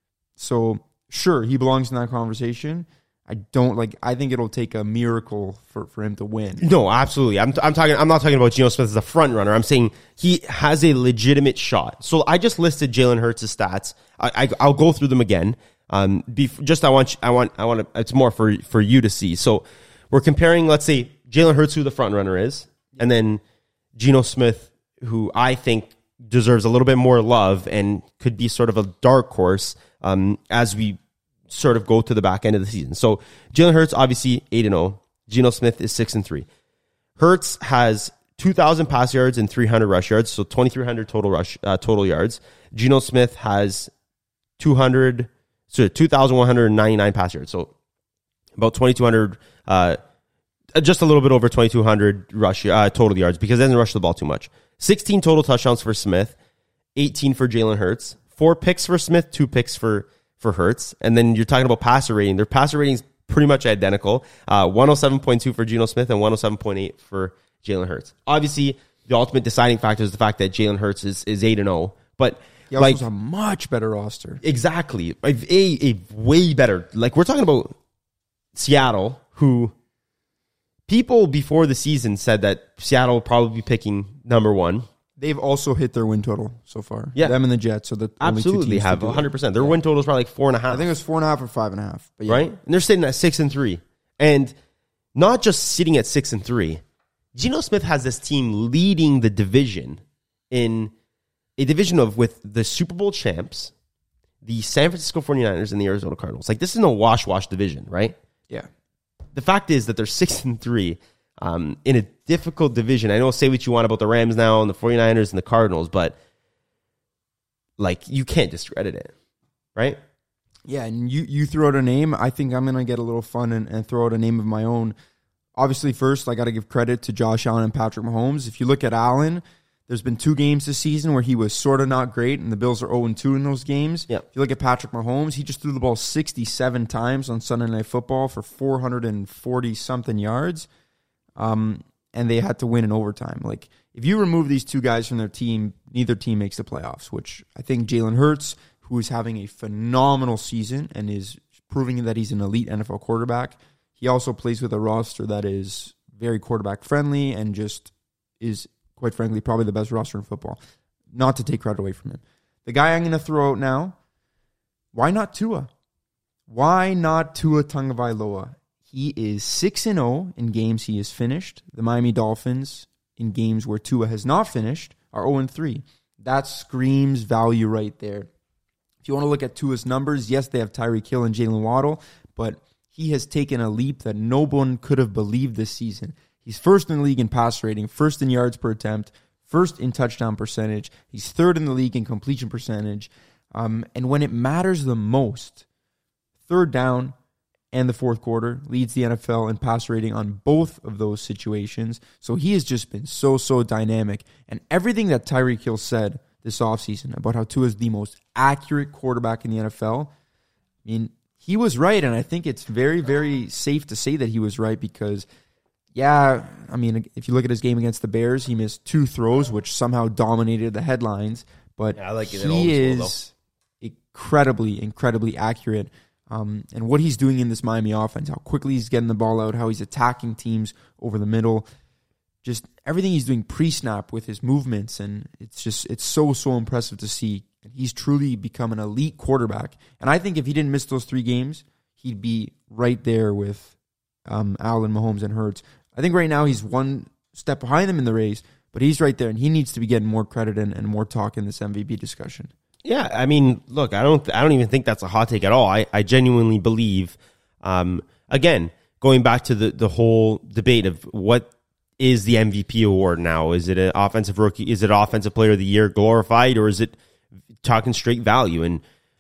So sure, he belongs in that conversation. I don't like. I think it'll take a miracle for, for him to win. No, absolutely. I'm I'm talking. I'm not talking about Geno Smith as a front runner. I'm saying he has a legitimate shot. So I just listed Jalen Hurts' stats. I, I I'll go through them again. Um, be, just I want I want I want to. It's more for for you to see. So we're comparing. Let's say Jalen Hurts, who the front runner is, and then Geno Smith, who I think deserves a little bit more love and could be sort of a dark horse um, as we sort of go to the back end of the season. So Jalen Hurts, obviously eight and oh. Geno Smith is six and three. Hurts has two thousand pass yards and three hundred rush yards, so twenty-three hundred total rush uh, total yards. Geno Smith has two hundred, so two thousand one hundred ninety-nine pass yards, so about twenty-two hundred, uh, just a little bit over twenty-two hundred rush uh, total yards because he doesn't rush the ball too much. sixteen total touchdowns for Smith, eighteen for Jalen Hurts, four picks for Smith, two picks for for Hurts. And then you're talking about passer rating. Their passer rating is pretty much identical. Uh, one oh seven point two for Geno Smith and one oh seven point eight for Jalen Hurts. Obviously, the ultimate deciding factor is the fact that Jalen Hurts is, is eight and oh. But He also like has a much better roster. exactly, a, a, a way better. Like we're talking about Seattle, who people before the season said that Seattle will probably be picking number one. They've also hit their win total so far. Yeah. Them and the Jets. So the only two Absolutely teams to have do one it. hundred percent. Their Yeah. win total is probably like four and a half. I think it was four and a half or five and a half. But yeah. Right? And they're sitting at six and three. And not just sitting at six and three. Geno Smith has this team leading the division in a division of with the Super Bowl champs, the San Francisco forty-niners, and the Arizona Cardinals. Like, this is a wash-wash division, right? Yeah. The fact is that they're six and three um, in a difficult division. I know, say what you want about the Rams now and the forty-niners and the Cardinals, but like, you can't discredit it, right? Yeah, and you, you throw out a name. I think I'm going to get a little fun and, and throw out a name of my own. Obviously, first, I got to give credit to Josh Allen and Patrick Mahomes. If you look at Allen, There's been two games this season where he was sort of not great, and the Bills are oh and two in those games. Yep. If you look at Patrick Mahomes, he just threw the ball sixty-seven times on Sunday Night Football for four hundred forty-something yards, um, and they had to win in overtime. Like, if you remove these two guys from their team, neither team makes the playoffs, which I think Jalen Hurts, who is having a phenomenal season and is proving that he's an elite N F L quarterback, he also plays with a roster that is very quarterback-friendly and just is, quite frankly, probably the best roster in football. Not to take credit away from him. The guy I'm going to throw out now, why not Tua? Why not Tua Tagovailoa? He is six and oh in games he has finished. The Miami Dolphins, in games where Tua has not finished, are oh and three. That screams value right there. If you want to look at Tua's numbers, yes, they have Tyreek Hill and Jalen Waddle, but he has taken a leap that no one could have believed this season. He's first in the league in pass rating, first in yards per attempt, first in touchdown percentage. He's third in the league in completion percentage. Um, and when it matters the most, third down and the fourth quarter leads the N F L in pass rating on both of those situations. So he has just been so, so dynamic. And everything that Tyreek Hill said this offseason about how Tua is the most accurate quarterback in the N F L, I mean, he was right, and I think it's very, very safe to say that he was right because, yeah, I mean, if you look at his game against the Bears, he missed two throws, which somehow dominated the headlines, but yeah, I like it he is incredibly, incredibly accurate. Um, and what he's doing in this Miami offense, how quickly he's getting the ball out, how he's attacking teams over the middle, just everything he's doing pre-snap with his movements, and it's just, it's so, so impressive to see. And he's truly become an elite quarterback. And I think if he didn't miss those three games, he'd be right there with um, Allen, Mahomes, and Hurts. I think right now he's one step behind them in the race, but he's right there, and he needs to be getting more credit and, and more talk in this M V P discussion. Yeah, I mean, look, I don't, I don't even think that's a hot take at all. I, I genuinely believe, um, again, going back to the, the whole debate of what is the M V P award now? Is it an offensive rookie? Is it offensive player of the year glorified, or is it talking straight value? And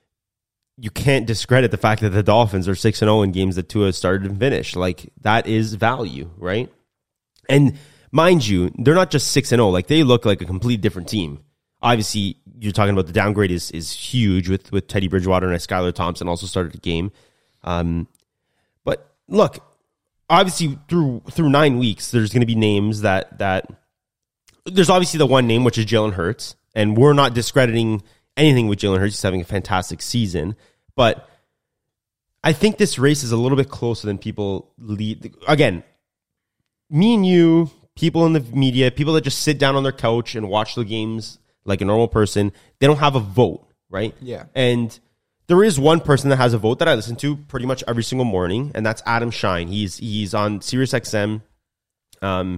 you can't discredit the fact that the Dolphins are six and zero in games that Tua started and finished. Like, that is value, right? And mind you, they're not just six and zero. Like, they look like a completely different team. Obviously, you're talking about the downgrade is is huge with with Teddy Bridgewater and Skylar Thompson also started the game. Um, but look, obviously through through nine weeks, there's going to be names that that there's obviously the one name, which is Jalen Hurts, and we're not discrediting anything with Jalen Hurts. He's having a fantastic season, but I think this race is a little bit closer than people lead. Again, me and you, people in the media, people that just sit down on their couch and watch the games like a normal person, they don't have a vote, right? Yeah. And there is one person that has a vote that I listen to pretty much every single morning, and that's Adam Shine. He's he's on Sirius X M, um,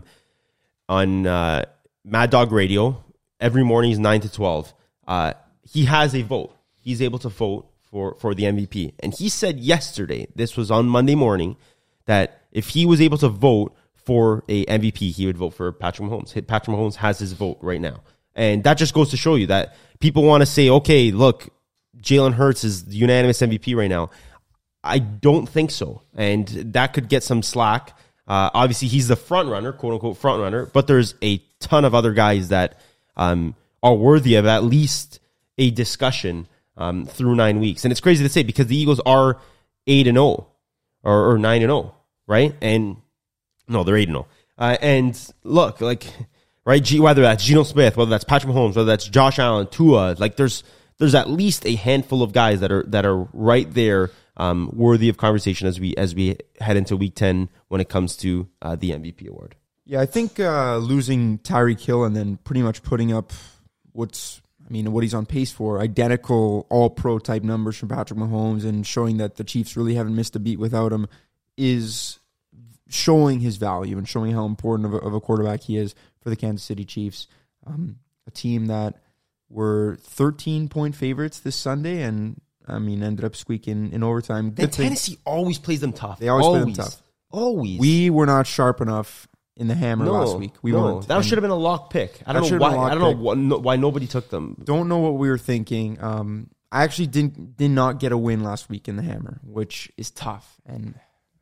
on uh, Mad Dog Radio. Every morning is nine to twelve. Uh, he has a vote. He's able to vote for, for the M V P. And he said yesterday, this was on Monday morning, that if he was able to vote for a M V P, he would vote for Patrick Mahomes. Patrick Mahomes has his vote right now. And that just goes to show you that people want to say, okay, look, Jalen Hurts is the unanimous M V P right now. I don't think so. And that could get some slack. Uh, obviously, he's the front runner, quote unquote front runner, but there's a ton of other guys that um, are worthy of at least a discussion um, through nine weeks. And it's crazy to say because the Eagles are eight and oh or, or nine and oh, right? And no, they're eight and oh. Uh, and look, like, right, G, whether that's Geno Smith, whether that's Patrick Mahomes, whether that's Josh Allen, Tua, like there's there's at least a handful of guys that are that are right there, um, worthy of conversation as we as we head into Week ten when it comes to uh, the M V P award. Yeah, I think uh, losing Tyreek Hill and then pretty much putting up what's I mean what he's on pace for, identical All-Pro type numbers from Patrick Mahomes, and showing that the Chiefs really haven't missed a beat without him is showing his value and showing how important of a, of a quarterback he is for the Kansas City Chiefs, um, a team that were thirteen-point favorites this Sunday, and I mean ended up squeaking in overtime. Good Tennessee thing. always plays them tough. They always, always play them tough. Always. We were not sharp enough in the hammer no, last week. We no. weren't. That should have been a lock pick. I don't know why. I don't know why, no, why nobody took them. Don't know what we were thinking. Um, I actually didn't did not get a win last week in the hammer, which is tough. And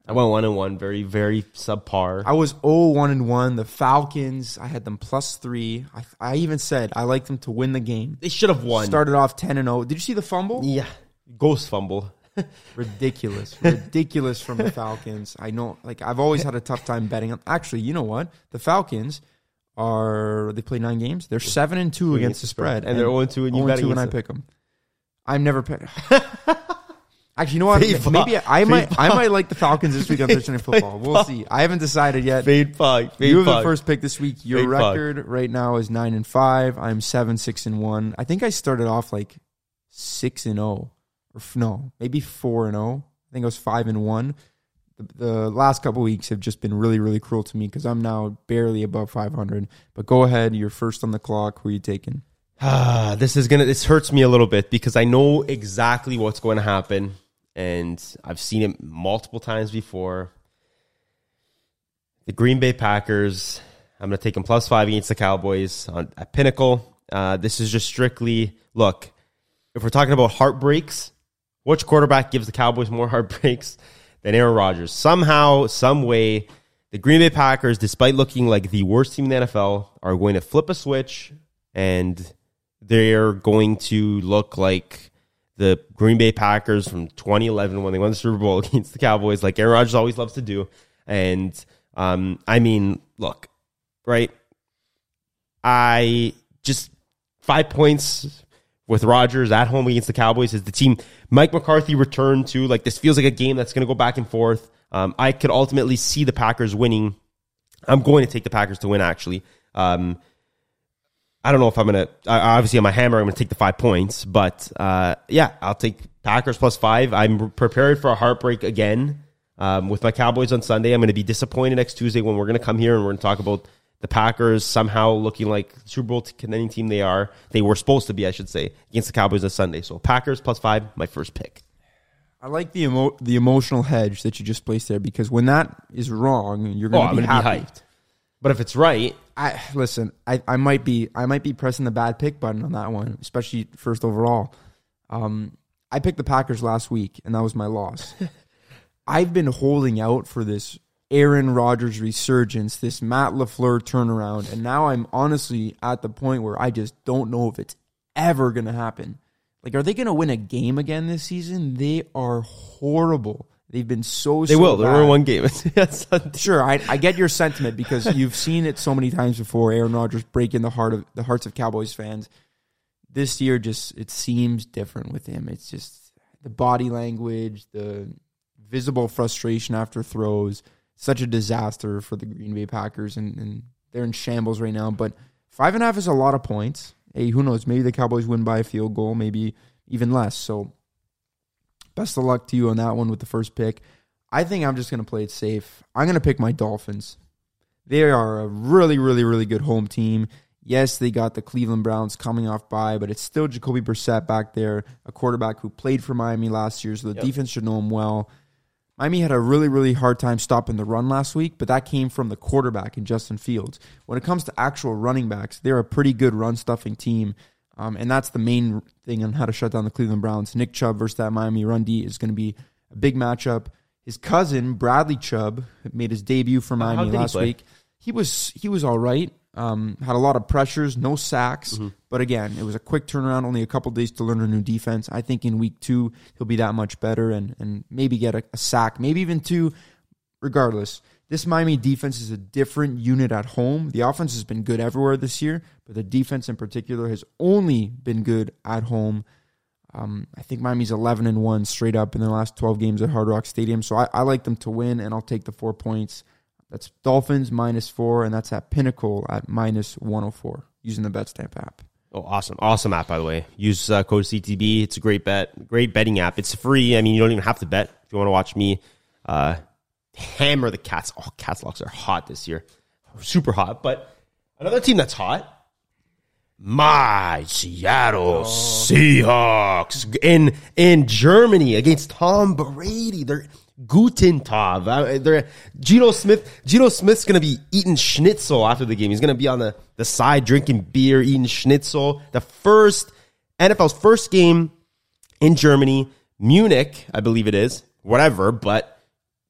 I went one and one, very, very subpar. I was oh one and one. The Falcons, I had them plus three. I, I even said I like them to win the game. They should have won. Started off ten and oh. Did you see the fumble? Yeah. Ghost fumble. Ridiculous. Ridiculous from the Falcons. I know, like, I've always had a tough time betting on. Actually, you know what? The Falcons are, they play nine games. They're seven and two against the spread. And they're oh and two and you bet against when I them. pick them. I'm never pick. Actually, you know what? Fade Maybe five. I Fade might five. I might like the Falcons this week on Thursday Night Football. We'll five. see. I haven't decided yet. Fade five. Fade You have five. the first pick this week. Your Fade five. record right now is nine and five. I'm seven, six and one. I think I started off like six and zero, or f- no, maybe four and zero. I think I was five and one. The, the last couple weeks have just been really, really cruel to me because I'm now barely above five hundred. But go ahead. You're first on the clock. Who are you taking? Ah, this is gonna. This hurts me a little bit because I know exactly what's going to happen, and I've seen it multiple times before. The Green Bay Packers. I'm going to take them plus five against the Cowboys on at Pinnacle. Uh, this is just strictly look. If we're talking about heartbreaks, which quarterback gives the Cowboys more heartbreaks than Aaron Rodgers? Somehow, some way, the Green Bay Packers, despite looking like the worst team in the N F L, are going to flip a switch and they're going to look like the Green Bay Packers from twenty eleven when they won the Super Bowl against the Cowboys, like Aaron Rodgers always loves to do. And, um, I mean, look, right? I just, five points with Rodgers at home against the Cowboys is the team Mike McCarthy returned to. Like, this feels like a game that's going to go back and forth. Um, I could ultimately see the Packers winning. I'm going to take the Packers to win, actually. Um, I don't know if I'm going to, obviously on my hammer, I'm going to take the five points, but uh, yeah, I'll take Packers plus five. I'm prepared for a heartbreak again um, with my Cowboys on Sunday. I'm going to be disappointed next Tuesday when we're going to come here and we're going to talk about the Packers somehow looking like the Super Bowl contending team they are. They were supposed to be, I should say, against the Cowboys on Sunday. So Packers plus five, my first pick. I like the emo- the emotional hedge that you just placed there because when that is wrong, you're Oh, going I'm to be going to happy. be hyped. But if it's right, I listen. I, I might be I might be pressing the bad pick button on that one, especially first overall. Um, I picked the Packers last week, and that was my loss. I've been holding out for this Aaron Rodgers resurgence, this Matt LaFleur turnaround, and now I'm honestly at the point where I just don't know if it's ever going to happen. Like, are they going to win a game again this season? They are horrible. They've been so, they so will. They're bad. in one game. Yes. Sure, I, I get your sentiment because you've seen it so many times before. Aaron Rodgers breaking the heart of the hearts of Cowboys fans. This year, just it seems different with him. It's just the body language, the visible frustration after throws. Such a disaster for the Green Bay Packers, and, and they're in shambles right now. But five and a half is a lot of points. Hey, who knows? Maybe the Cowboys win by a field goal, maybe even less. So, best of luck to you on that one with the first pick. I think I'm just going to play it safe. I'm going to pick my Dolphins. They are a really, really, really good home team. Yes, they got the Cleveland Browns coming off bye, but it's still Jacoby Brissett back there, a quarterback who played for Miami last year, so the Yep. defense should know him well. Miami had a really, really hard time stopping the run last week, but that came from the quarterback in Justin Fields. When it comes to actual running backs, they're a pretty good run-stuffing team, um, and that's the main thing on how to shut down the Cleveland Browns. Nick Chubb versus that Miami run D is going to be a big matchup. His cousin, Bradley Chubb, made his debut for How Miami did he last play? week. He was he was all right. Um, had a lot of pressures, no sacks. Mm-hmm. But again, it was a quick turnaround, only a couple days to learn a new defense. I think in week two, he'll be that much better and, and maybe get a, a sack, maybe even two. Regardless, this Miami defense is a different unit at home. The offense has been good everywhere this year, but the defense in particular has only been good at home. Um, I think Miami's eleven and one straight up in their last twelve games at Hard Rock Stadium. So I, I like them to win, and I'll take the four points. That's Dolphins minus four, and that's at Pinnacle at minus one oh four using the BetStamp app. Oh, awesome. Awesome app, by the way. Use uh, code C T B. It's a great bet. Great betting app. It's free. I mean, you don't even have to bet. If you want to watch me uh, hammer the Cats. Oh, Cats locks are hot this year. Super hot. But another team that's hot, my Seattle Seahawks in in Germany against Tom Brady. They're Guten Tag. Uh, They're Geno Smith. Geno Smith's gonna be eating schnitzel after the game. He's gonna be on the, the side drinking beer, eating schnitzel. The first N F L's first game in Germany, Munich, I believe it is. Whatever, but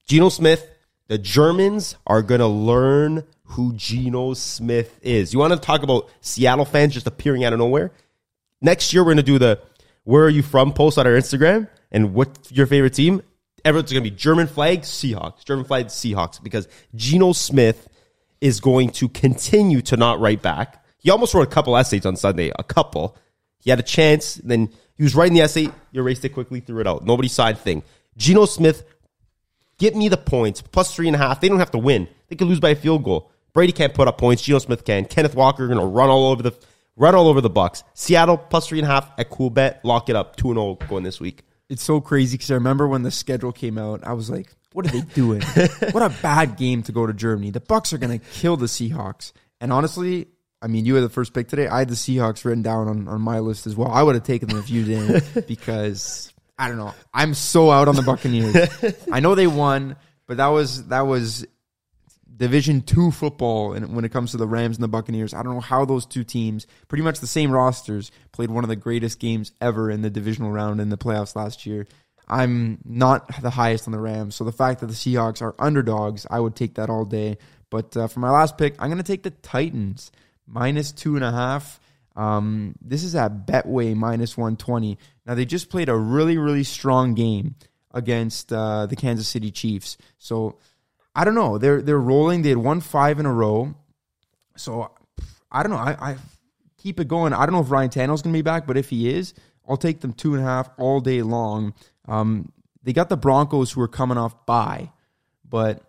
Geno Smith, the Germans are going to learn who Geno Smith is. You want to talk about Seattle fans just appearing out of nowhere? Next year, we're going to do the where are you from post on our Instagram and what's your favorite team? Everyone's going to be German flag, Seahawks. German flag, Seahawks. Because Geno Smith is going to continue to not write back. He almost wrote a couple essays on Sunday. A couple. He had a chance. Then he was writing the essay. He erased it quickly, threw it out. Nobody saw a thing. Geno Smith, get me the points. Plus three and a half. They don't have to win. They could lose by a field goal. Brady can't put up points. Geno Smith can. Kenneth Walker going to run all over the run all over the Bucks. Seattle plus three and a half at cool bet. Lock it up. two and oh going this week. It's so crazy because I remember when the schedule came out, I was like, what are they doing? What a bad game to go to Germany. The Bucks are going to kill the Seahawks. And honestly, I mean, you had the first pick today. I had the Seahawks written down on, on my list as well. I would have taken them if you didn't because, I don't know, I'm so out on the Buccaneers. I know they won, but that was that was Division Two football, and when it comes to the Rams and the Buccaneers, I don't know how those two teams, pretty much the same rosters, played one of the greatest games ever in the divisional round in the playoffs last year. I'm not the highest on the Rams, so the fact that the Seahawks are underdogs, I would take that all day. But uh, for my last pick, I'm going to take the Titans, minus two and a half. Um, this is at Betway, minus one twenty. Now, they just played a really, really strong game against uh, the Kansas City Chiefs. So, I don't know. They're they're rolling. They had won five in a row. So, I don't know. I, I keep it going. I don't know if Ryan Tannehill's going to be back, but if he is, I'll take them two and a half all day long. Um, they got the Broncos who are coming off bye, but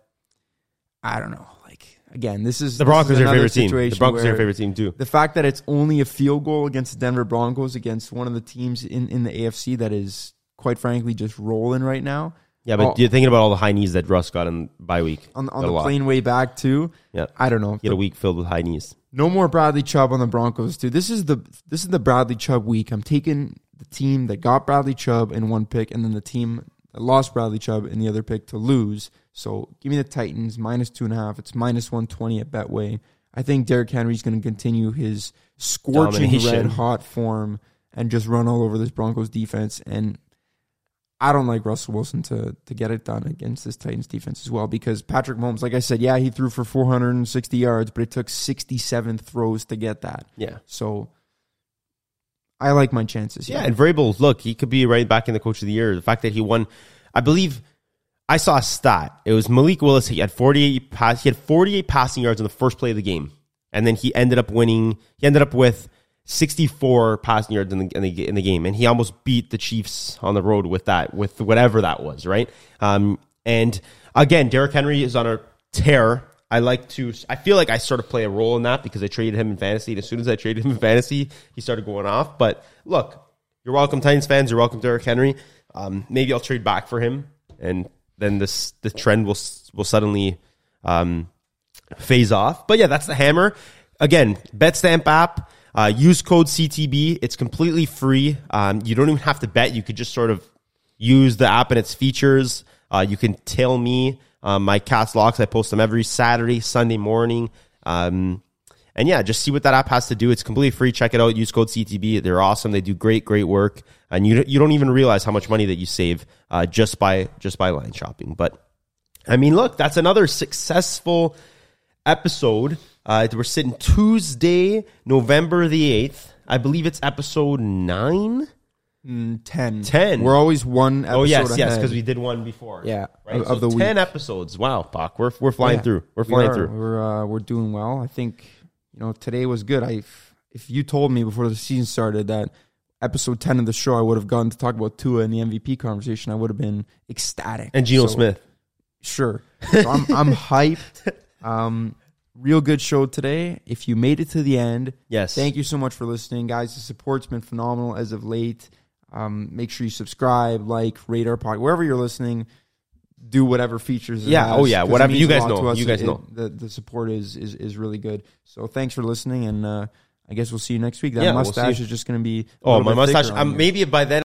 I don't know. Like, again, this is the Broncos this is are your favorite team. The Broncos are your where favorite team too. The fact that it's only a field goal against the Denver Broncos against one of the teams in, in the A F C that is, quite frankly, just rolling right now. Yeah, but oh, you're thinking about all the high knees that Russ got in bye week. On, on the plane way back, too. Yeah. I don't know. He had a week filled with high knees. No more Bradley Chubb on the Broncos, too. This is the this is the Bradley Chubb week. I'm taking the team that got Bradley Chubb in one pick and then the team that lost Bradley Chubb in the other pick to lose. So give me the Titans, minus two and a half. It's minus one twenty at Betway. I think Derrick Henry's going to continue his scorching Domination. red-hot form and just run all over this Broncos defense. And I don't like Russell Wilson to to get it done against this Titans defense as well because Patrick Mahomes, like I said, yeah, he threw for four hundred sixty yards, but it took sixty-seven throws to get that. Yeah. So I like my chances. Yeah, and Vrabel, look, he could be right back in the Coach of the Year. The fact that he won, I believe, I saw a stat. It was Malik Willis. He had forty-eight pass. He had forty-eight passing yards in the first play of the game, and then he ended up winning. He ended up with sixty-four passing yards in the, in the in the game, and he almost beat the Chiefs on the road with that, with whatever that was, right? Um, and again, Derrick Henry is on a tear. I like to. I feel like I sort of play a role in that because I traded him in fantasy. And as soon as I traded him in fantasy, he started going off. But look, you're welcome, Titans fans. You're welcome, Derrick Henry. Um, maybe I'll trade back for him, and then this the trend will will suddenly um, phase off. But yeah, that's the hammer. Again, BetStamp app. Uh, use code C T B. It's completely free. Um, you don't even have to bet. You could just sort of use the app and its features. Uh, you can tell me um, my cast locks. I post them every Saturday, Sunday morning. Um, and yeah, just see what that app has to do. It's completely free. Check it out. Use code C T B. They're awesome. They do great, great work. And you you don't even realize how much money that you save uh, just by just by line shopping. But I mean, look, that's another successful episode. Uh, we're sitting Tuesday, November the eighth. I believe it's episode nine? Mm, ten. ten. We're always one episode Oh, yes, ahead. yes, because we did one before. Yeah, right? of, So of the ten week. episodes. Wow, Bach. We're, we're flying Yeah, through. We're we flying are. through. We're, uh, we're doing well. I think, you know, today was good. I, if you told me before the season started that episode ten of the show, I would have gotten to talk about Tua in the M V P conversation, I would have been ecstatic. And Geno So, Smith. Sure. So I'm, I'm hyped. Um, real good show today. If you made it to the end, Yes. thank you so much for listening, guys. The support's been phenomenal as of late. Um, make sure you subscribe, like, rate our podcast wherever you're listening. Do whatever features. It Yeah, has, oh, yeah, 'cause it whatever. means You a guys lot know. to us. You guys It- know. the the support is is is really good. So thanks for listening, and uh, I guess we'll see you next week. That Yeah, we'll see mustache you. is just going to be. a Oh, little my bit mustache. thicker on Um, you. maybe by then.